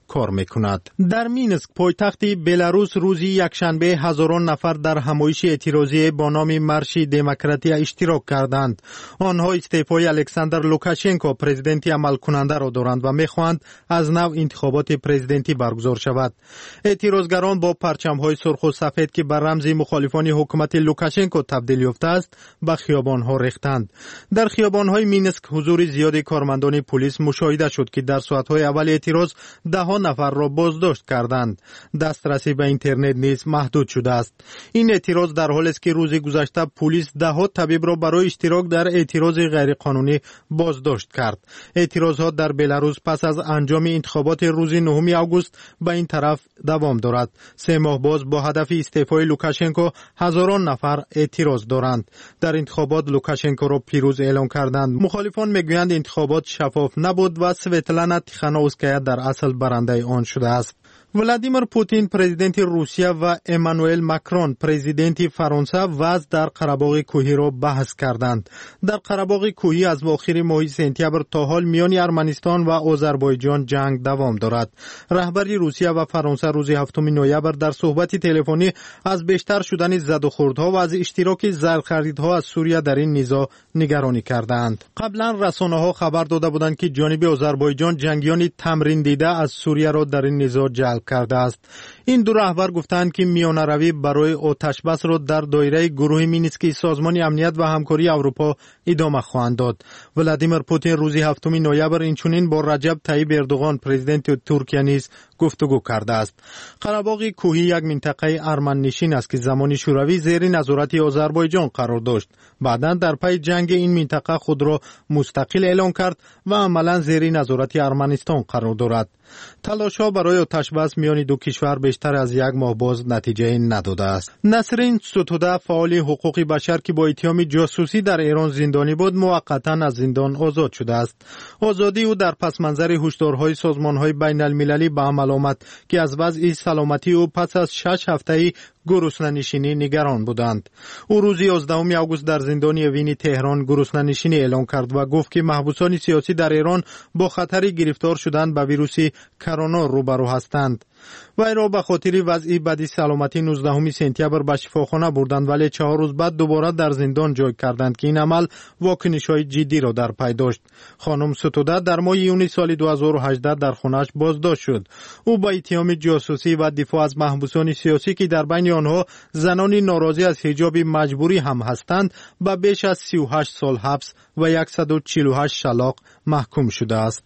کار میکند. در مینسک پایتخت بلاروس روزی یکشنبه هزاران نفر در همایش اعتراضی با نام مارش دموکراسی اشتراک کردند. آنها استعفای الکساندر لوکاشنکو پرزیدنت عمل کننده را دارند و میخواهند از نو انتخابات پرزیدنتی برگزار شود. اعتراضگران با پرچم‌های سرخ و سفید که بر رمز مخالفان حکومت لوکاشنکو تبدیل یافته است به خیابان‌ها ریختند. در خیابان‌های مینسک حضور زیاد کارمندان پلیس مشاهده شد که در ساعت‌های اول اعتراض ده نفر را بازداشت کردند. دسترسی به اینترنت نیز محدود شده است. این اعتراض در حالی است که روز گذشته پلیس ده طبیب را برای اشتراک در اعتراض غیرقانونی بازداشت کرد. اعتراضات در بلاروس پس از انجام انتخابات روز 9 آگوست به این طرف دوام دارد. 3 ماه باز با هدف استعفای لوکاشنکو هزاران نفر اعتراض دارند. در انتخابات لوکاشنکو را پیروز اعلام کردند. مخالفان میگویند انتخابات شفاف نبود و سویتلانا تیخانووسکایا در اصل برنده آن شده است. ولادیمیر پوتین پرزیدنت روسیه و امانوئل ماکرون پرزیدنت فرانسه وضع در قره‌باغ کوهی را بحث کردند. در قره‌باغ کوهی از اواخر ماه سپتامبر تا حال میان ارمنستان و آذربایجان جنگ دوام دارد. رهبری روسیه و فرانسه روز 7 نوامبر در صحبت تلفنی از بیشتر شدن زد و خوردها و از اشتراک زرخریدها از سوریه در این نزاع نگرانی کردند. قبلا رسانه‌ها خبر داده بودند که جانب آذربایجان جنگیان تمرین دیده از سوریه را در این نزاع جلب کرده است. این دو رهبر گفتند که میانه‌روی برای آتش بس را در دایره گروه مینسکی سازمان امنیت و همکاری اروپا ادامه خواهند داد. ولادیمیر پوتین روز 7 نوامبر اینچنین با رجب طیب اردوغان پرزیدنت ترکیه نیز گفتگو کرده است. قره‌باغ کوهی یک منطقه ارمن نشین است که زمان شوروی زیر نظارت آذربایجان قرار داشت. بعداً در پی جنگ این منطقه خود را مستقل اعلام کرد و عملاً زیر نظارت ارمنستان قرار دارد. تلاش‌ها برای آتش‌بس میان دو کشور بیشتر از 1 ماه باز نتیجه نداده است. نسرین ستوده فعال حقوق بشر که با اتهام جاسوسی در ایران زندانی بود موقتاً از زندان آزاد شده است. آزادی او در پس منظر هشدارهای سازمان‌های بین‌المللی به عمل آمد که از وضع سلامتی او پس از 6 هفته گرسنه‌نشینی نگران بودند. او روز 11 آگوست در زندان اوین تهران گرسنه‌نشینی اعلام کرد و گفت که محبوسان سیاسی در ایران با خطر گرفتار شدن به ویروس کرونا روبرو هستند. وی را به خاطر وضع بد سلامتی 19 سپتامبر به شفاخانه بردند ولی 4 روز بعد دوباره در زندان جای کردند که این عمل واکنش‌های جدی را در پی داشت. خانم ستوده در ماه یونیو سال 2018 در خانه‌اش بازداشت شد. او با اتهام جاسوسی و دفاع از محبوسان سیاسی که در بین آنها زنان ناراضی از حجاب مجبوری هم هستند به بیش از 38 سال حبس و 148 شلاق محکوم شده است.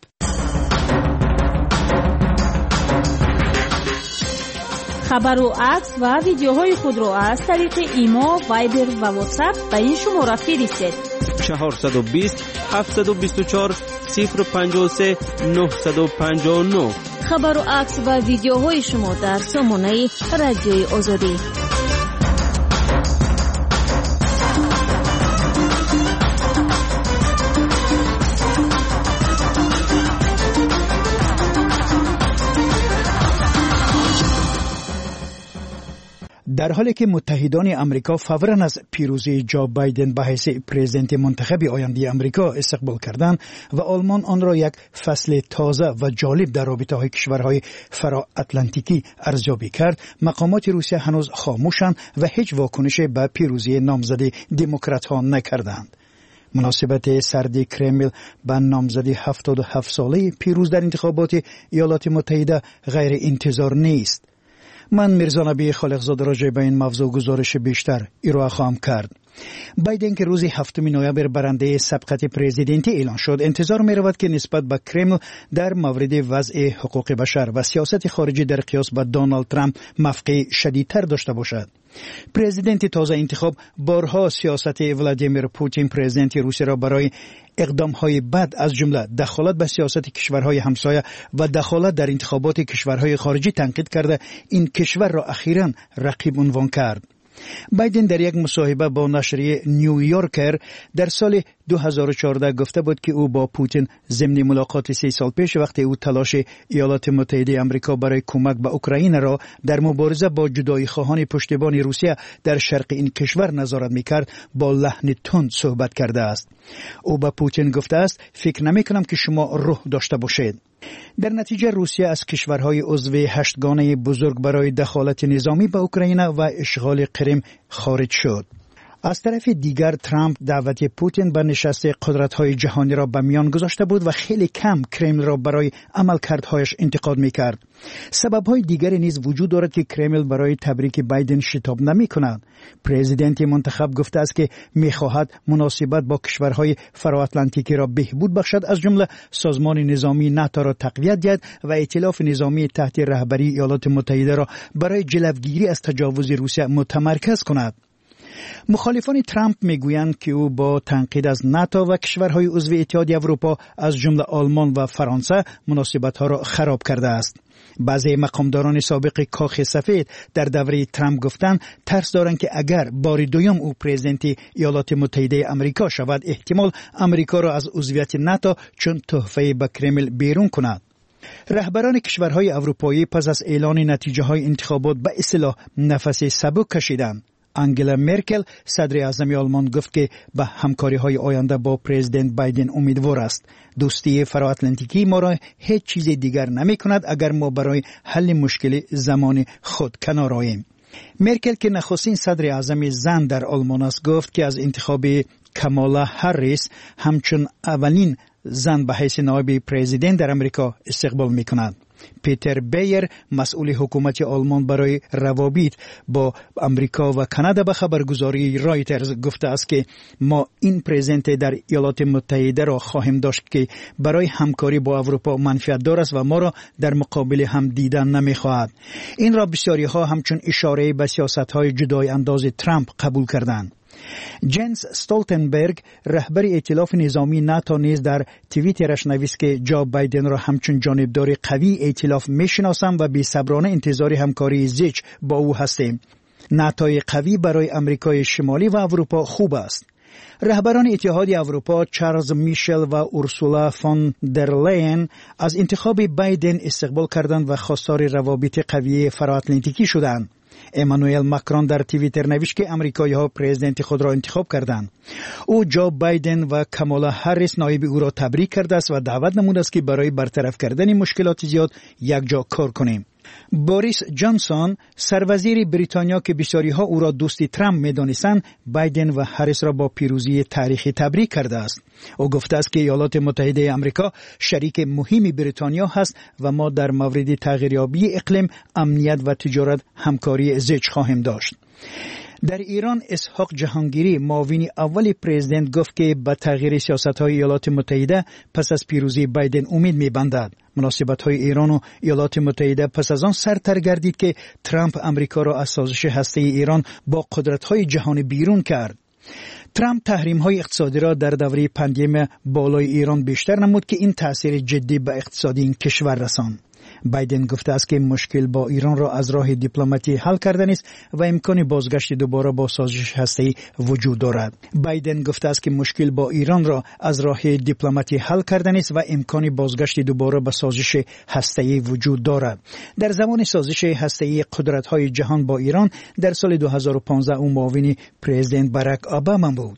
خبر و عکس و ویدیوهای خود را از طریق ایما، وایبر و واتساپ به این شماره فرستید. 420 724 053 959. خبر و عکس و ویدیوهای شما در سامانه رادیوی آزادی. در حالی که متحدان امریکا فوراً از پیروزی جو بایدن به حیث پرزیدنت منتخب آینده امریکا استقبال کردند و آلمان آن را یک فصل تازه و جالب در رابطه‌های کشورهای فرا اتلانتیکی ارزیابی کرد، مقامات روسیه هنوز خاموشند و هیچ واکنشی به پیروزی نامزد دموکرات‌ها نکردند. مناسبت سرد کرمل به نامزد 77 ساله پیروز در انتخابات ایالات متحده غیر انتظار نیست. من میرزا نبی خالقزاده راجع به این موضوع گزارش بیشتر ارائه خواهم کرد. بایدن که روز 7 نوامبر برنده سبقت پرزیدنتی اعلان شد، انتظار می رود که نسبت به کرمل در مورد وضع حقوق بشر و سیاست خارجی در قیاس با دونالد ترامپ موقع شدیدتر داشته باشد. پرزیدنت تازه انتخاب بارها سیاست ولادیمیر پوتین پرزیدنت روسیه را برای اقدام‌های بد از جمله دخالت به سیاست کشورهای همسایه و دخالت در انتخابات کشورهای خارجی تنقید کرده این کشور را اخیراً رقیب عنوان کرد. بایدن در یک مصاحبه با نشریه نیویورکر در سال 2014 گفته بود که او با پوتین ضمن ملاقات 3 سال پیش وقتی او تلاش ایالات متحده آمریکا برای کمک به اوکراین را در مبارزه با جدایی خواهان پشتیبان روسیه در شرق این کشور نظارت می‌کرد با لحن تند صحبت کرده است. او به پوتین گفته است فکر نمی‌کنم که شما روح داشته باشید. در نتیجه روسیه از کشورهای عضو هشتگانه بزرگ برای دخالت نظامی به اوکراین و اشغال کریم خارج شد. از طرف دیگر ترامپ دعوت پوتین به نشست قدرت‌های جهانی را به میان گذاشته بود و خیلی کم کرمل را برای عملکردهایش انتقاد می‌کرد. سبب‌های دیگری نیز وجود دارد که کرمل برای تبریک بایدن شتاب نمی‌کند. پرزیدنت منتخب گفته است که می‌خواهد مناسبت با کشورهای فراتلانتیکی را بهبود بخشد، از جمله سازمان نظامی ناتو را تقویت دهد و ائتلاف نظامی تحت رهبری ایالات متحده را برای جلوگیری از تجاوز روسیه متمرکز کند. مخالفان ترامپ میگویند که او با تنقید از ناتو و کشورهای عضو اتحادیه اروپا از جمله آلمان و فرانسه مناسبت‌ها را خراب کرده است. بعضی مقامداران سابق کاخ سفید در دوره ترامپ گفتند ترس دارند که اگر بار دوم او پرزیدنت ایالات متحده آمریکا شود، احتمال آمریکا را از عضویت ناتو چون تحفه به کرمل بیرون کند. رهبران کشورهای اروپایی پس از اعلان نتیجه‌های انتخابات به اصطلاح نفس سبک کشیدند. انگلا مرکل صدر اعظم آلمان گفت که به همکاری‌های آینده با پرزیدنت بایدن امیدوار است. دوستی فراتلانتیکی ما را هیچ چیز دیگر نمی‌کند اگر ما برای حل مشکل زمان خود کنار آییم. مرکل که نخستین صدر اعظم زن در آلمان است گفت که از انتخاب کامالا هریس همچون اولین زن به حیث نایب پرزیدنت در امریکا استقبال می‌کند. پیتر بیر مسئول حکومت آلمان برای روابط با امریکا و کانادا به خبرگزاری رایترز گفته است که ما این پرزیدنت در ایالات متحده را خواهیم داشت که برای همکاری با اروپا منفعت دار است و ما را در مقابل هم دیدن نمی‌خواهد. این را بسیاری ها همچون اشاره به سیاست‌های جدای انداز ترامپ قبول کردند. جنس استولتنبرگ رهبر ائتلاف نظامی ناتو نیز در توییترش نوشت که جو بایدن را همچون جانبدار قوی ائتلاف میشناسم و بی‌صبرانه انتظار همکاری زیچ با او هستیم. ناتوی قوی برای امریکای شمالی و اروپا خوب است. رهبران اتحادیه اروپا چارلز میشل و اورسولا فون در لین از انتخاب بایدن استقبال کردند و خواستار روابط قوی فراتلانتیکی شدند. امانوئل ماکرون در توییتر نوشت که امریکایی‌ها پرزیدنت خود را انتخاب کردند. او جو بایدن و کامالا هریس نایب او را تبریک کرده است و دعوت نموده است که برای برطرف کردن مشکلات زیاد یک جا کار کنیم. بوریس جانسون سروزیر بریتانیا که بسیاری‌ها او را دوست ترامپ می‌دانستند، بایدن و هریس را با پیروزی تاریخی تبریک کرده است. او گفته است که ایالات متحده آمریکا شریک مهمی بریتانیا است و ما در مورد تغییریابی اقلیم، امنیت و تجارت همکاری زیچ خواهیم داشت. در ایران اسحاق جهانگیری معاون اول پرزیدنت گفت که به تغییر سیاست‌های ایالات متحده پس از پیروزی بایدن امید می‌بندد. مناسبت‌های ایران و ایالات متحده پس از آن سرتر گردید که ترامپ امریکا را از سازش هسته‌ای ایران با قدرت‌های جهانی بیرون کرد. ترامپ تحریم‌های اقتصادی را در دوره پندمی بالای ایران بیشتر نمود که این تأثیر جدی به اقتصاد این کشور رساند. بایدن گفته است که مشکل با ایران را از راه دیپلماتی حل کردن است و امکان بازگشت دوباره با سازش هسته‌ای وجود دارد. بایدن گفته است که مشکل با ایران را از راه دیپلماتی حل کردن است و امکان بازگشت دوباره به سازش هسته‌ای وجود دارد. در زمان سازش هسته‌ای قدرت‌های جهان با ایران در سال 2015 او معاون پرزیدنت باراک اوباما بود.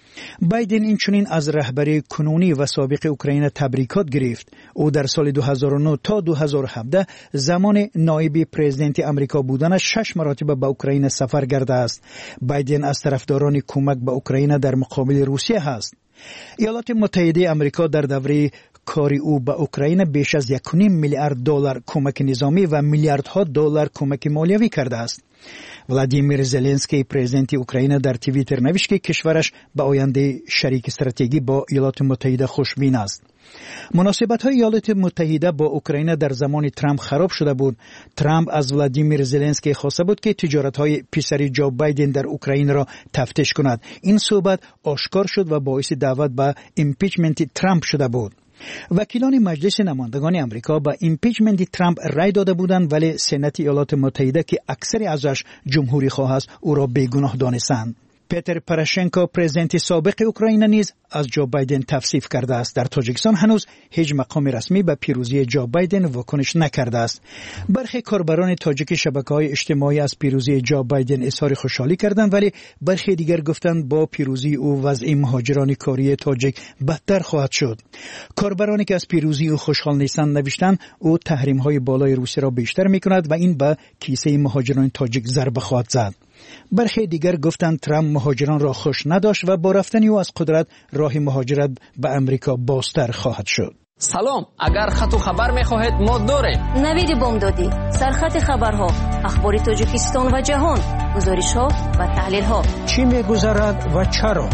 بایدن اینچنین از رهبری کنونی و سابق اوکراین تبریکات گرفت. او در سال 2009 تا 2017 زمان نایب پرزیدنت آمریکا بودنش 6 مرتبه به اوکراین سفر کرده است. بایدن از طرفداران کمک به اوکراین در مقابل روسیه است. ایالات متحده آمریکا در دوره کاری او به اوکراین بیش از 1.5 میلیارد دلار کمک نظامی و میلیاردها دلار کمک مالیوی کرده است. ولادیمیر زلنسکی پرزیدنت اوکراین در توییتر نوشت که کشورش به آینده شریک استراتژیکی با ایالات متحده خوشبین است. مناسبت‌های ایالات متحده با اوکراین در زمان ترامپ خراب شده بود. ترامپ از ولادیمیر زلنسکی خواسته بود که تجارت‌های پسر جو بایدن در اوکراین را تفتیش کند. این صحبت آشکار شد و باعث دعوت به ایمپیچمنت ترامپ شده بود. وکیلان مجلس نمایندگان آمریکا با ایمپیچمنت ترامپ رای داده بودند، ولی سنات ایالات متحده که اکثر ازش جمهوری خواه است او را بیگناه دانستند. پتر پروشنکو پرزیدنت سابق اوکراین نیز از جو بایدن تفسیف کرده است. در تاجیکستان هنوز هیچ مقام رسمی به پیروزی جو بایدن واکنش نکرده است. برخی کاربران تاجیک شبکه‌های اجتماعی از پیروزی جو بایدن اظهار خوشحالی کردند، ولی برخی دیگر گفتند با پیروزی او وضع مهاجران کاری تاجیک بدتر خواهد شد. کاربرانی که از پیروزی او خوشحال نیستند نوشتند او تحریم‌های بالای روسیه را بیشتر می‌کند و این به کیسه مهاجران تاجیک ضربه خواهد زد. برخی دیگر گفتند ترامپ مهاجران را خوش نداشت و با رفتن او از قدرت راه مهاجرت به امریکا بازتر خواهد شد. سلام، اگر خط و خبر می‌خواهید ما داریم. نوید بامدادی، سرخط خبرها، اخبار تاجیکستان و جهان، گزارش‌ها و تحلیل‌ها. چی می‌گذرد و چرا؟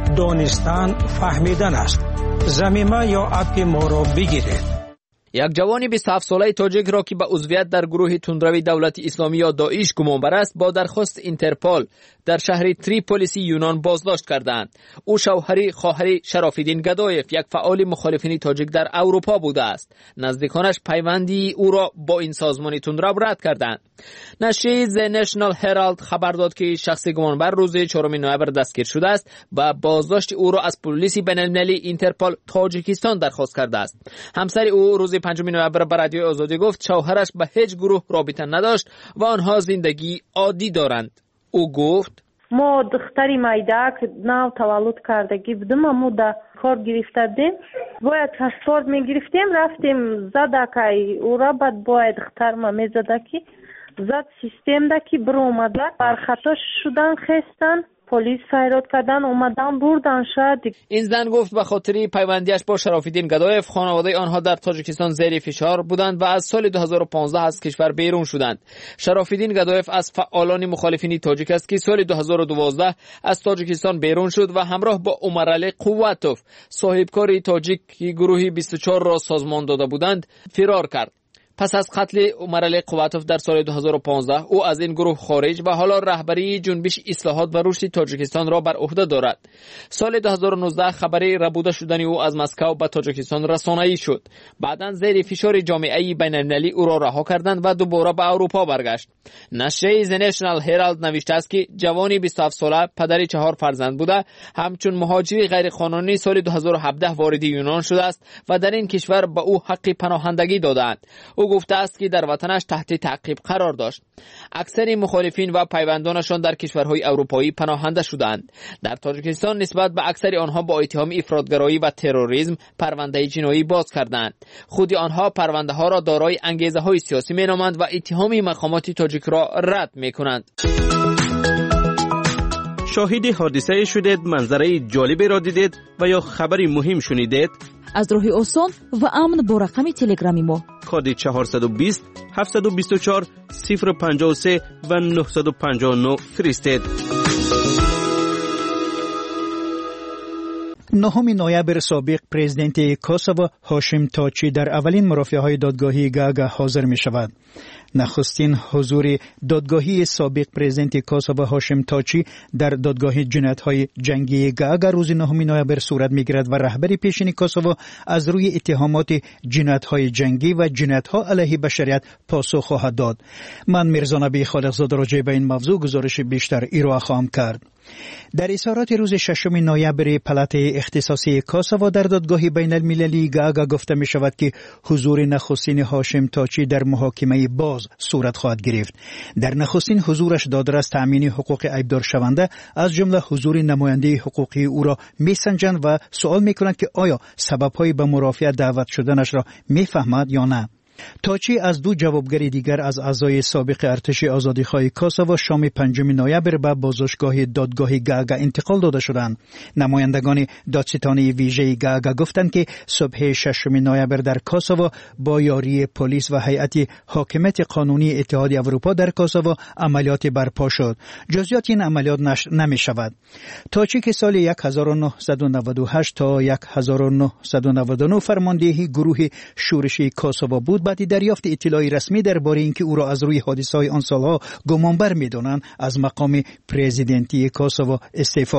دانستن فهمیدن است. زمینه یا اپ ما را بگیرید. یک جوان 27 ساله تاجیک را که به عضویت در گروه تندروی دولت اسلامی یا داعش گمانبر است با درخواست اینترپول در شهر تریپولیسی یونان بازداشت کردند. او شوهری خواهر شرافالدین گدایف، یک فعال مخالفین تاجیک در اروپا بوده است. نزدیکانش پیوندی او را با این سازمان تندرو رد کردند. نشریه The National Herald خبر داد که شخص گمانبر روز 4 نوامبر دستگیر شده است و بازداشت او را از پلیس بین‌المللی اینترپول تاجیکستان درخواست کرده است. همسر او روز 5 نوامبر به رادیو آزادی گفت شوهرش به هیچ گروه رابطه نداشت و آنها زندگی عادی دارند. او گفت ما دختری مایدک نو تولد کردگی بودم، امو دا کار گرفتیم، باید پاسپورت میگرفتیم، رفتیم زدکی او را بعد باید دختر ما میزدکی زد سیستم دکی برو اومده برخطاش شدن خستن پلیس فریاد کردن اومدن بردن شد. این زن گفت به خاطر پیوندیش با شرافالدین گدایف خانواده آنها در تاجیکستان زیر فشار بودند و از سال 2015 از کشور بیرون شدند. شرافالدین گدایف از فعالان مخالفین تاجیک است که سال 2012 از تاجیکستان بیرون شد و همراه با عمرعلی قوتوف صاحبکار تاجیک که گروهی 24 را سازمان داده بودند فرار کرد. پس از قتل عمرعلی قوتوف در سال 2015 او از این گروه خارج و حالا رهبری جنبش اصلاحات و رشد تاجیکستان را بر عهده دارد. سال 2019 خبری ربوده شدن او از مسکو به تاجیکستان رسانه‌ای شد. بعداً زیر فشار جامعه بین‌المللی او را رها کردند و دوباره به اروپا برگشت. نشریه The National Herald نوشته است که جوانی 27 ساله پدر 4 فرزند بوده، همچون مهاجری غیرقانونی سال 2017 وارد یونان شده است و در این کشور به او حق پناهندگی دادند. او گفته است که در وطنش تحت تعقیب قرار داشت. اکثر مخالفین و پیوندانشان در کشورهای اروپایی پناهنده شدند. در تاجیکستان نسبت به اکثر آنها با اتهام افراطگرایی و تروریسم پرونده جنایی باز کردند. خود آنها پرونده ها را دارای انگیزه های سیاسی مینامند و اتهام مقامات تاجیک را رد میکنند. شاهد حادثه شدید، منظره جالبی را دیدید و یا خبری مهم شنیدید؟ از راه آسان و امن با رقم تلگرامی ما کد 420 724 053 و 959 فرستید. 9 نوامبر سابق پرزیدنت کوسوو هاشم تاچی در اولین مرافعه‌های دادگاهی گاگا حاضر می شود. نخستین حضور دادگاهی سابق پرزیدنت کوسوو هاشم تاچی در دادگاه جنایت‌های جنگی گاگا روز 9 نوامبر صورت می‌گیرد و رهبر پیشین کوسوو از روی اتهامات جنایت‌های جنگی و جنایت‌ها علیه بشریت پاسخ خواهد داد. من میرزا نبی خالقزاده راجع به این موضوع گزارش بیشتر ارائه خواهم کرد. در اظهارات روز 6 نوامبر پلات اختصاصی کوسوو در دادگاه بین المللی گاگا گفته می شود که حضور نخستین هاشم تاچی در محاکمه باز صورت خواهد گرفت. در نخستین حضورش دادرس تأمین حقوق عیبدار شونده از جمله حضور نماینده حقوقی او را می سنجند و سوال می کنند که آیا سبب‌های به مرافعه دعوت شدنش را می فهمد یا نه. تاچی از دو جوابگر دیگر از اعضای سابق ارتش آزادیخواه کوسوو شام 5 نوامبر به بازداشتگاه دادگاه گاگا انتقال داده شدند. نمایندگان دادستانی ویژه گاگا گفتند که صبح 6 نوامبر در کوسوو با یاری پلیس و هیئت حاکمیت قانونی اتحادیه اروپا در کوسوو عملیات برپا شد. جزئیات این عملیات نشر نمی شود. تاچی که سال 1998 تا 1999 فرمانده گروه شورشی کوسوو بود، بعد دریافت اطلاعی رسمی درباره اینکه او را از روی حادثه‌های آن سالها گمانبر می‌دانند از مقام پرزیدنتی کوسوو استعفا داد.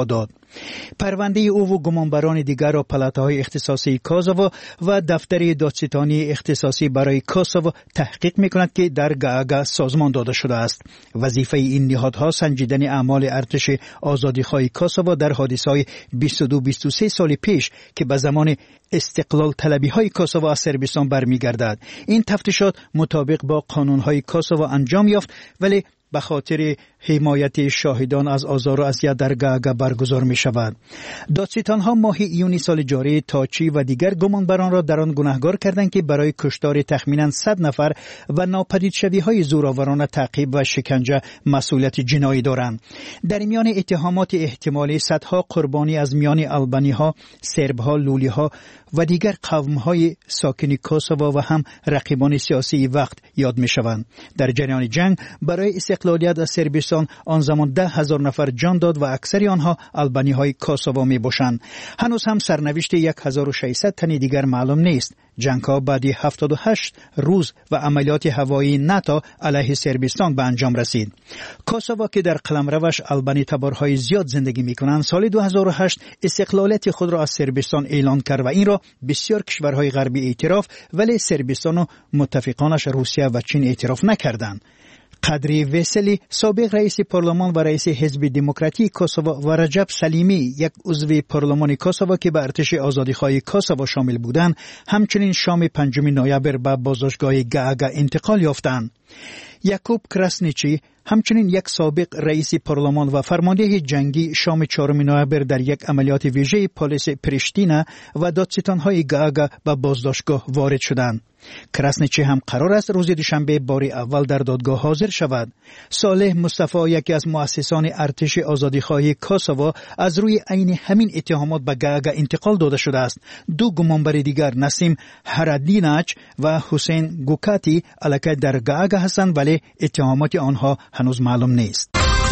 پرونده او و گمانبران دیگر را پلاته‌های اختصاصی کوسوو و دفتر دادستانی اختصاصی برای کوسوو تحقیق می‌کند که در گاگا سازمان داده شده است. وظیفه این نهادها سنجیدن اعمال ارتش آزادیخواه کوسوو در حادثه‌های 22-23 سال پیش که به زمان استقلال طلبی‌های کوسوو از صربستان برمیگردد. این تفتیشات مطابق با قانون‌های کوسوو انجام یافت ولی به خاطر حمایت شاهدان از آزار و اذیت در گاگا برگزار می شود. دادستان‌ها ماه ایونی سال جاری تاچی و دیگر گمانبران را در آن گناهکار کردند که برای کشتار تخمیناً 100 نفر و ناپدید شوی‌های زورآورانه تعقیب و شکنجه مسئولیت جنایی دارند. در میان اتهامات احتمالی صدها قربانی از میان آلبانی‌ها، سرب‌ها، لولی‌ها و دیگر قوم‌های ساکن کوسوو و هم رقیبان سیاسی وقت یاد می شوند. در جریان جنگ برای استقلالیت از صربستان آن زمان 10,000 نفر جان داد و اکثر آنها آلبانی‌های کوسوو می باشند. هنوز هم سرنوشت 1600 تن دیگر معلوم نیست. جنگ‌ها بعد 78 روز و عملیات هوایی ناتو علیه صربستان به انجام رسید. کوسوو که در قلمروش آلبانی تبارهای زیاد زندگی می‌کنند، سال 2008 استقلالیت خود را از صربستان اعلان کرد و این را بسیار کشورهای غربی اعتراف ولی صربستان و متفقانش روسیه و چین اعتراف نکردند. قدری وسلی سابق رئیس پارلمان و رئیس حزب دموکراتی کوسوو و رجب سلیمی یک عضو پارلمان کوسوو که به ارتش آزادیخواه کوسوو شامل بودند همچنین شام 5 نوامبر به بازداشتگاه گاگا انتقال یافتند. یاکوب کراسنیچی همچنین یک سابق رئیس پارلمان و فرمانده جنگی شام 4 نوامبر در یک عملیات ویژه پلیس پریشتینا و دادستان‌های گاگا به بازداشتگاه وارد شدند. کراسنیچی هم قرار است روز دوشنبه بار اول در دادگاه حاضر شود. صالح مصطفی یکی از مؤسسان ارتش آزادیخواه کوسوو از روی عین همین اتهامات به گاگا انتقال داده شده است. دو گمانبر دیگر نسیم هرادیناچ و حسین گوکاتی الکی در گاگا هستند ولی اتهامات آنها هنوز معلوم نیست.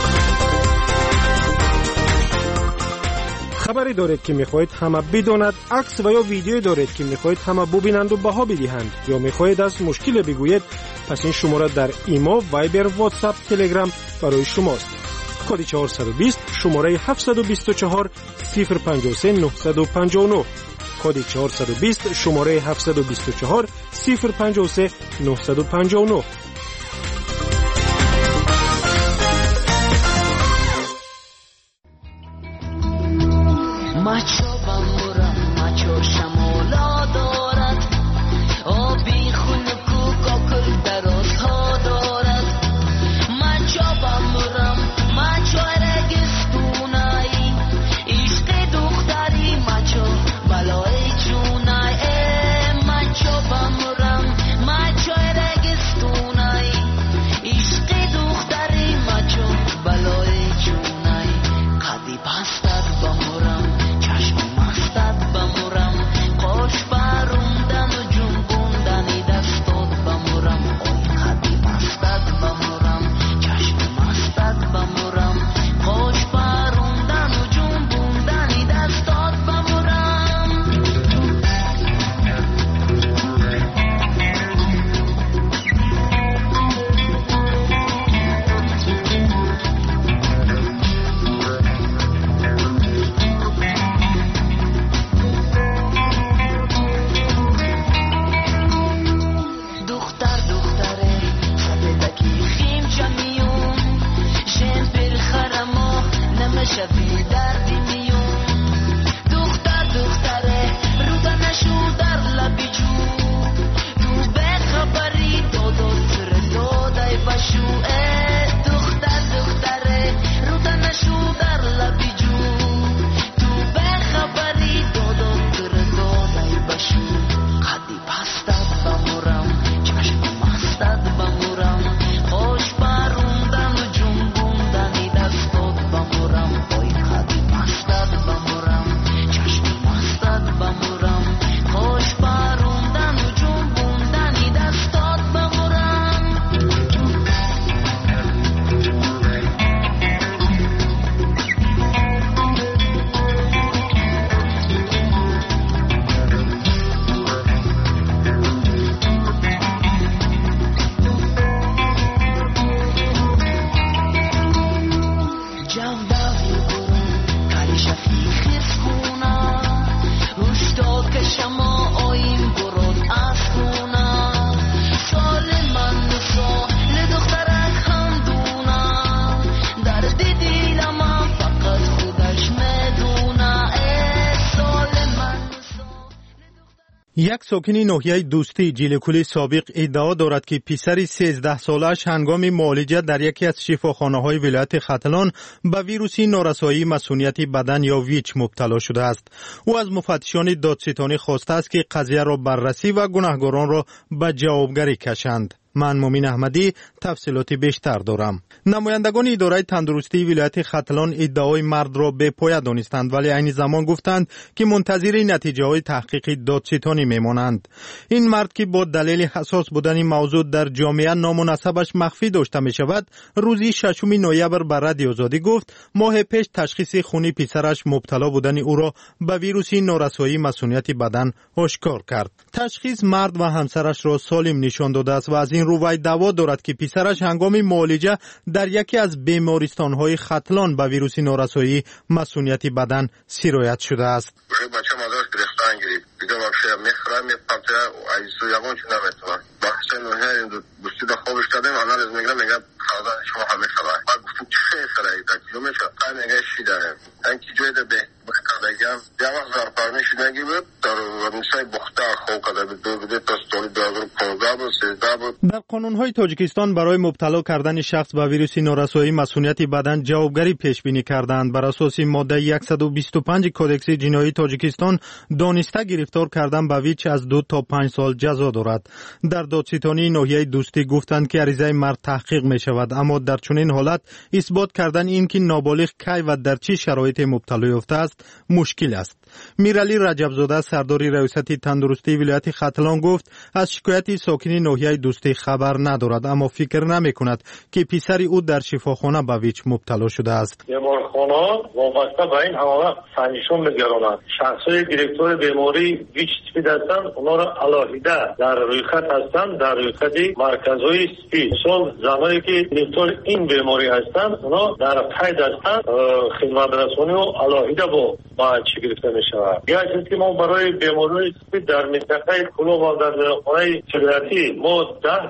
خبری دارید که میخواهید همه بداند، عکس و یا ویدیو دارید که میخواهید همه ببینند و بها بدهند یا میخواهید از مشکل بگویید، پس این شماره در ایمو، وایبر، واتساپ، تلگرام برای شماست. کد 420 شماره 724 053 959 کد 420 شماره 724 053 959. مچو بمورم مچو شمالا دارد آبی خونکو کاکل درازها دارد مچو بمورم مچو رگستونایی عشق دختری مچو بلای جونای مچو بمورم مچو رگستونایی یک ساکن ناحیه دوستی جیلکولی سابق ادعا دارد که پسر 13 سالش هنگام معالجه در یکی از شفاخانه‌های ولایت ختلان به ویروس نارسایی مسئولیت بدن یا ویچ مبتلا شده است. او از مفتشان دادستانی خواسته است که قضیه را بررسی و گناهکاران را به جوابگری کشند. من مومین احمدی تفصیلات بیشتر دارم. نمایندگان اداره تندرستی ولایت ختلان ادعای مرد را بی پایه دانستند، ولی عین زمان گفتند که منتظر نتیجه های تحقیق دادستانی میمانند. این مرد که با دلیل حساس بودن موضوع در جامعه نام و نسبش مخفی داشته می شود، روزی 6 نوامبر به رادیو آزادی گفت ماه پیش تشخیص خونی پسرش مبتلا بودن او را به ویروس نارسایی مسئولیت بدن آشکار کرد. تشخیص مرد و همسرش را سالم نشان داده است و از این رو وی دعوا دارد که پسرش هنگام معالجه در یکی از بیمارستان‌های ختلان به ویروس نارسایی مسئولیت بدن سرایت شده است. بچه مادرش گرفتن گرفت. دیگه واقعا میخرم میپرته ایسو یگون چه نمیتونه. بحث اینو دوستی دا خوبش کردیم آنالیز میگیرم میگه خدا شما همه خبر. بعد گفتم چه سره ایده کیلومتر قایم میگه چی داره. اینکه جوی ده به کردگم دیگه زار پرمیش نگی بود در ورنسای بخته خوب کرده بود تا استوری داغر 15 بود 13 بود. در قانون‌های تاجیکستان برای مبتلا کردن شخص به ویروس نارسایی مسئولیت بدن جوابگری پیش بینی کردند. بر اساس ماده 125 کدکس جنایی تاجیکستان دانسته گرفتار کردن به ویچ از 2 تا 5 سال جزا دارد. در دادستانی ناحیه دوستی گفتند که عریضه مرد تحقیق می شود، اما در چنین حالت اثبات کردن این که نابالغ کی و در چه شرایط مبتلا یافته است مشکل است. میرعلی رجبزاده سردار ریاست تندرستی ولایت ختلان گفت از شکایت ساکن ناحیه دوستی خبر ندارد، اما فکر نمی کند که پسر او در شفاخانه به ویچ مبتلا شده است. بیمارخانه وابسته به این حواله سنجشون میگردند. شخصای دیرکتور بیماری ویچ تیپی هستند، اونا را علاهیده در رویخط هستند، در رویخط مرکزهای سپید. سال زمانی که دیرکتور این بیماری هستند اونا در قید هستند، خدمت رسانی و علاهیده با چی گرفته می شود. یا چیزی که ما برای بیماری سپید در منطقه کلوب و در خانه چگرتی ما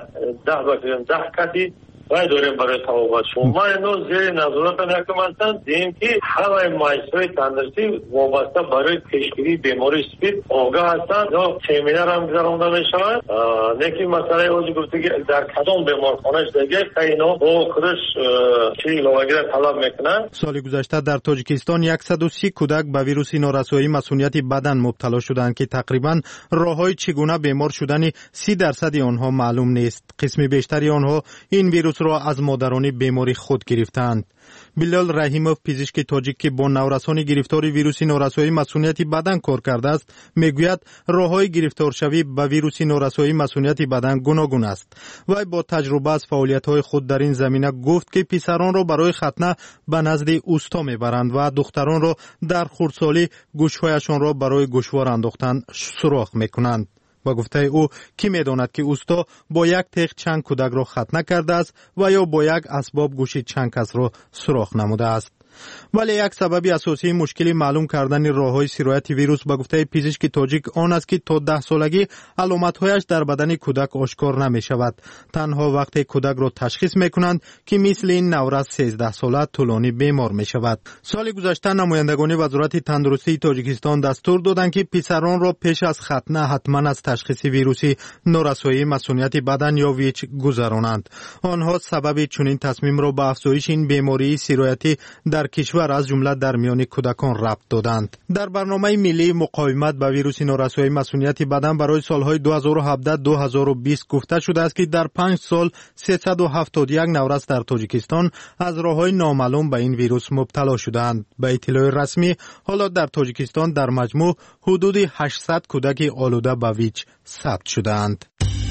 10 کتی وای داریم برای توابت شما اینو زیر نظارت نکم هستند دیم که همه مایسوی تندرستی وابسته برای پیشگیری بیماری سپید آگاه هستند یا سیمینر هم گذرانده می شود. نکی مسئله اوزی گفته که در کدام بیمارخانهش دیگه که اینو با خودش چی لواگیر طلب میکنن. سال گذشته در تاجیکستان 130 کودک به ویروس نارسایی مسئولیت بدن مبتلا شدند که تقریبا راههای چگونه بیمار شدن 30% آنها معلوم نیست. قسم بیشتری آنها این ویروس را از مادران بیماری خود گرفتند. بلال رحیموف پزشک تاجیک که با نورسان گرفتار ویروس نارسایی مسئولیت بدن کار کرده است میگوید راههای گرفتار شوی به ویروس نارسایی مسئولیت بدن گوناگون است. وی با تجربه از فعالیت‌های خود در این زمینه گفت که پسران را برای ختنه به نزد اوستا میبرند و دختران را در خردسالی گوشهایشان را برای گوشوار انداختن سوراخ میکنند. با گفته او کی میداند که اوستا با یک تیغ چند کودک را ختنه کرده است و یا با یک اسباب گوشی چند کس را سوراخ نموده است. ولی یک سبب اساسی مشکلی معلوم کردن راههای سرایت ویروس با گفته پزشک تاجیک آن است که تا 10 سالگی علامت‌هایش در بدن کودک آشکار نمی شود. تنها وقتی کودک را تشخیص می کنند که مثل این نورس 13 ساله طولانی بیمار می شود. سال گذشته نمایندگان وزارت تندرستی تاجیکستان دستور دادند که پسران را پیش از ختنه حتما از تشخیص ویروس نارسایی مسئولیت بدن یا ویچ گذرانند. آنها سبب چنین تصمیم را به افزایش این بیماری سرایتی در کشور از جمله در میان کودکان ربط دادند. در برنامه ملی مقاومت با ویروس نارسایی مسئولیت بدن برای سالهای 2017-2020 گفته شده است که در 5 سال 371 نورس در تاجیکستان از راههای نامعلوم به این ویروس مبتلا شدند. به اطلاع رسمی حالا در تاجیکستان در مجموع حدود 800 کودک آلوده به ویچ ثبت شدند.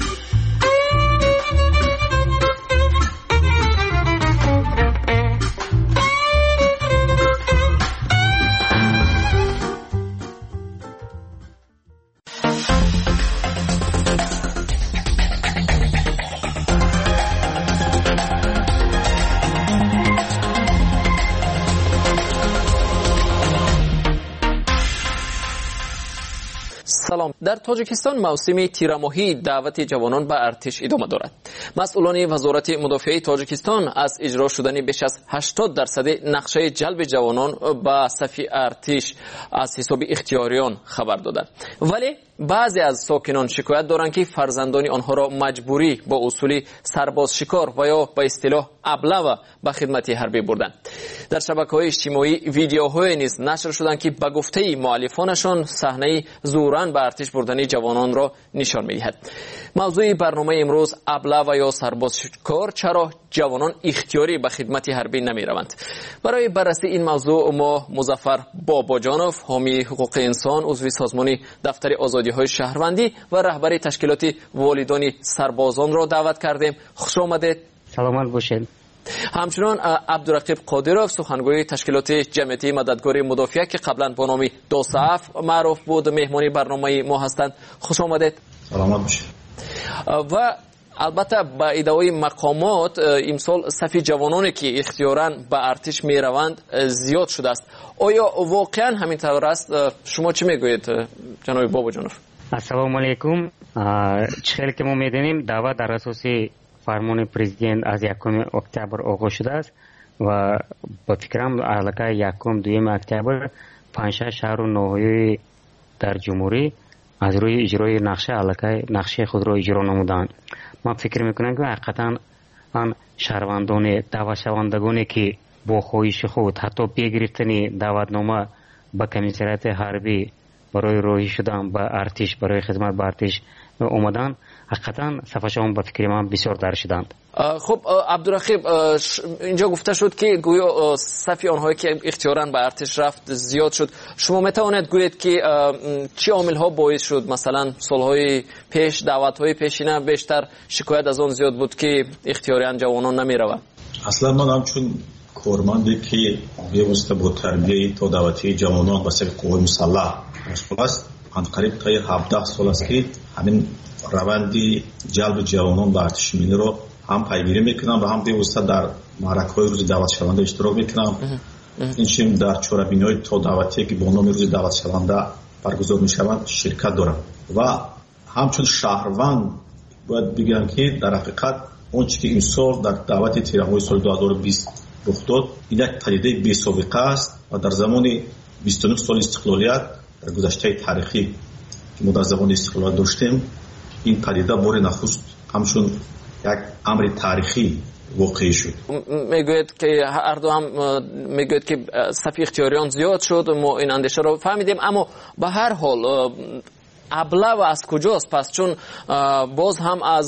سلام. در تاجیکستان موسم تیرماهی دعوت جوانان به ارتش ادامه دارد. مسئولان وزارت مدافعه تاجیکستان از اجرا شدن بیش از 80% نقشه جلب جوانان به صف ارتش از حساب اختیاریان خبر دادند. ولی بعضی از ساکنان شکایت دارند که فرزندان آنها را مجبوری با اصول سرباز شکار و یا به اصطلاح ابله به خدمت حربی بردند. در شبکه‌های اجتماعی ویدیوهای نیز نشر شدند که به گفته مؤلفانشان صحنه زوراً به ارتش بردن جوانان را نشان می‌دهد. موضوع برنامه امروز ابله و یا سرباز شکار، چرا جوانان اختیاری به خدمت حربی نمی‌روند. برای بررسی این موضوع ما مظفر باباجانوف، حامی حقوق انسان، عضو سازمان دفتر آزادی‌های شهروندی و رهبر تشکیلات والدان سربازان را دعوت کردیم. خوش آمدید. سلامت باشید. همچنان عبدالرقیب قادروف، سخنگوی تشکیلات جمعیتی مددکاری مدافع که قبلا با نام دوصف معروف بود، مهمانی برنامه ما هستند. خوش آمدید. سلامت باشید. و البته با ادعای مقامات امسال صف جوانانی که اختیاراً به ارتش می روند زیاد شده است. آیا واقعا همینطور است؟ شما چه میگویید جناب باباجانوف؟ السلام علیکم. چخیلی که ما میدونیم دعوت در اساس فرمان پرزیدنت از 1 اکتبر آغاز شده است و با فکرم علاقه 1 2 اکتبر 5 شهر و ناحیه در جمهوری از روی اجرای نقشه خود را اجرا نمودند. من فکر میکنم که حقیقتا آن شهروندان دعوت شوندگانی که با خواهش خود حتی بگرفتن دعوتنامه به کمیسریت حربی برای راهی شدن به ارتش، برای خدمت به ارتش اومدن، حقیقتا صفشان به فکر من بسیار در شدند. خب عبدالرقیب، اینجا گفته شد که گویا صف آنهایی که اختیاراً به ارتش رفت زیاد شد. شما میتوانید گویید که چه عامل‌ها باعث شد؟ مثلا سالهای پیش، دعوت‌های پیشینه بیشتر شکایت از آن زیاد بود که اختیاراً جوانان نمی‌روند. اصلا من همچون کارمندی که به با تربیه تا دعوتی جوانان و سر قوای مسلح مسئول است، قریب تا 17 سال است که همین روندی جلب جوانان به ارتش ملی رو هم پیگیری میکنم و هم به در معرکه‌های روز دعوت شونده اشتراک میکنم. اینچنین در چهاربینی‌های تا دعوتی که با نام روز دعوت شونده برگزار میشوند شرکت دارم و همچون شهروند باید بگم که در حقیقت اون چیزی که این سال در دعوت تیره‌های سال 2020 رخ داد این یک پدیده بی‌سابقه است و در زمان 29 سال استقلالیت در گذشته تاریخی که ما در زمان استقلال داشتیم، این پدیده بار نخست همچون یک امر تاریخی واقع شد. میگوید که هر دو هم میگوید که صف اختیاریان زیاد شد، ما این اندیشه رو فهمیدیم، اما به هر حال ابله و از کجاست؟ پس چون باز هم از